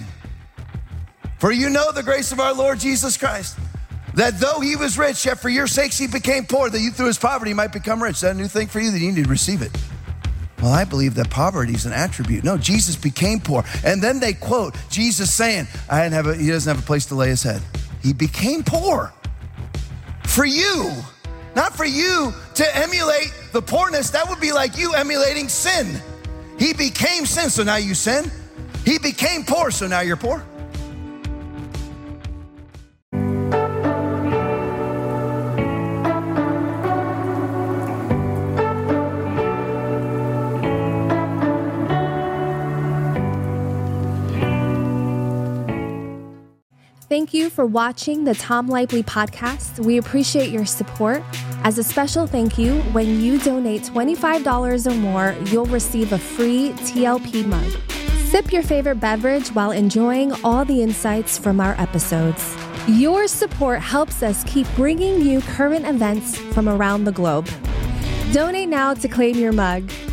For you know the grace of our Lord Jesus Christ, that though he was rich, yet for your sakes he became poor, that you through his poverty might become rich. Is that a new thing for you? That you need to receive it. Well, I believe that poverty is an attribute. No, Jesus became poor. And then they quote Jesus saying, I didn't have a, he doesn't have a place to lay his head. He became poor for you, not for you to emulate the poorness. That would be like you emulating sin. He became sin, so now you sin. He became poor, so now you're poor. Thank you for watching the Tom Lively podcast. We appreciate your support. As a special thank you, when you donate twenty-five dollars or more, you'll receive a free T L P mug. Sip your favorite beverage while enjoying all the insights from our episodes. Your support helps us keep bringing you current events from around the globe. Donate now to claim your mug.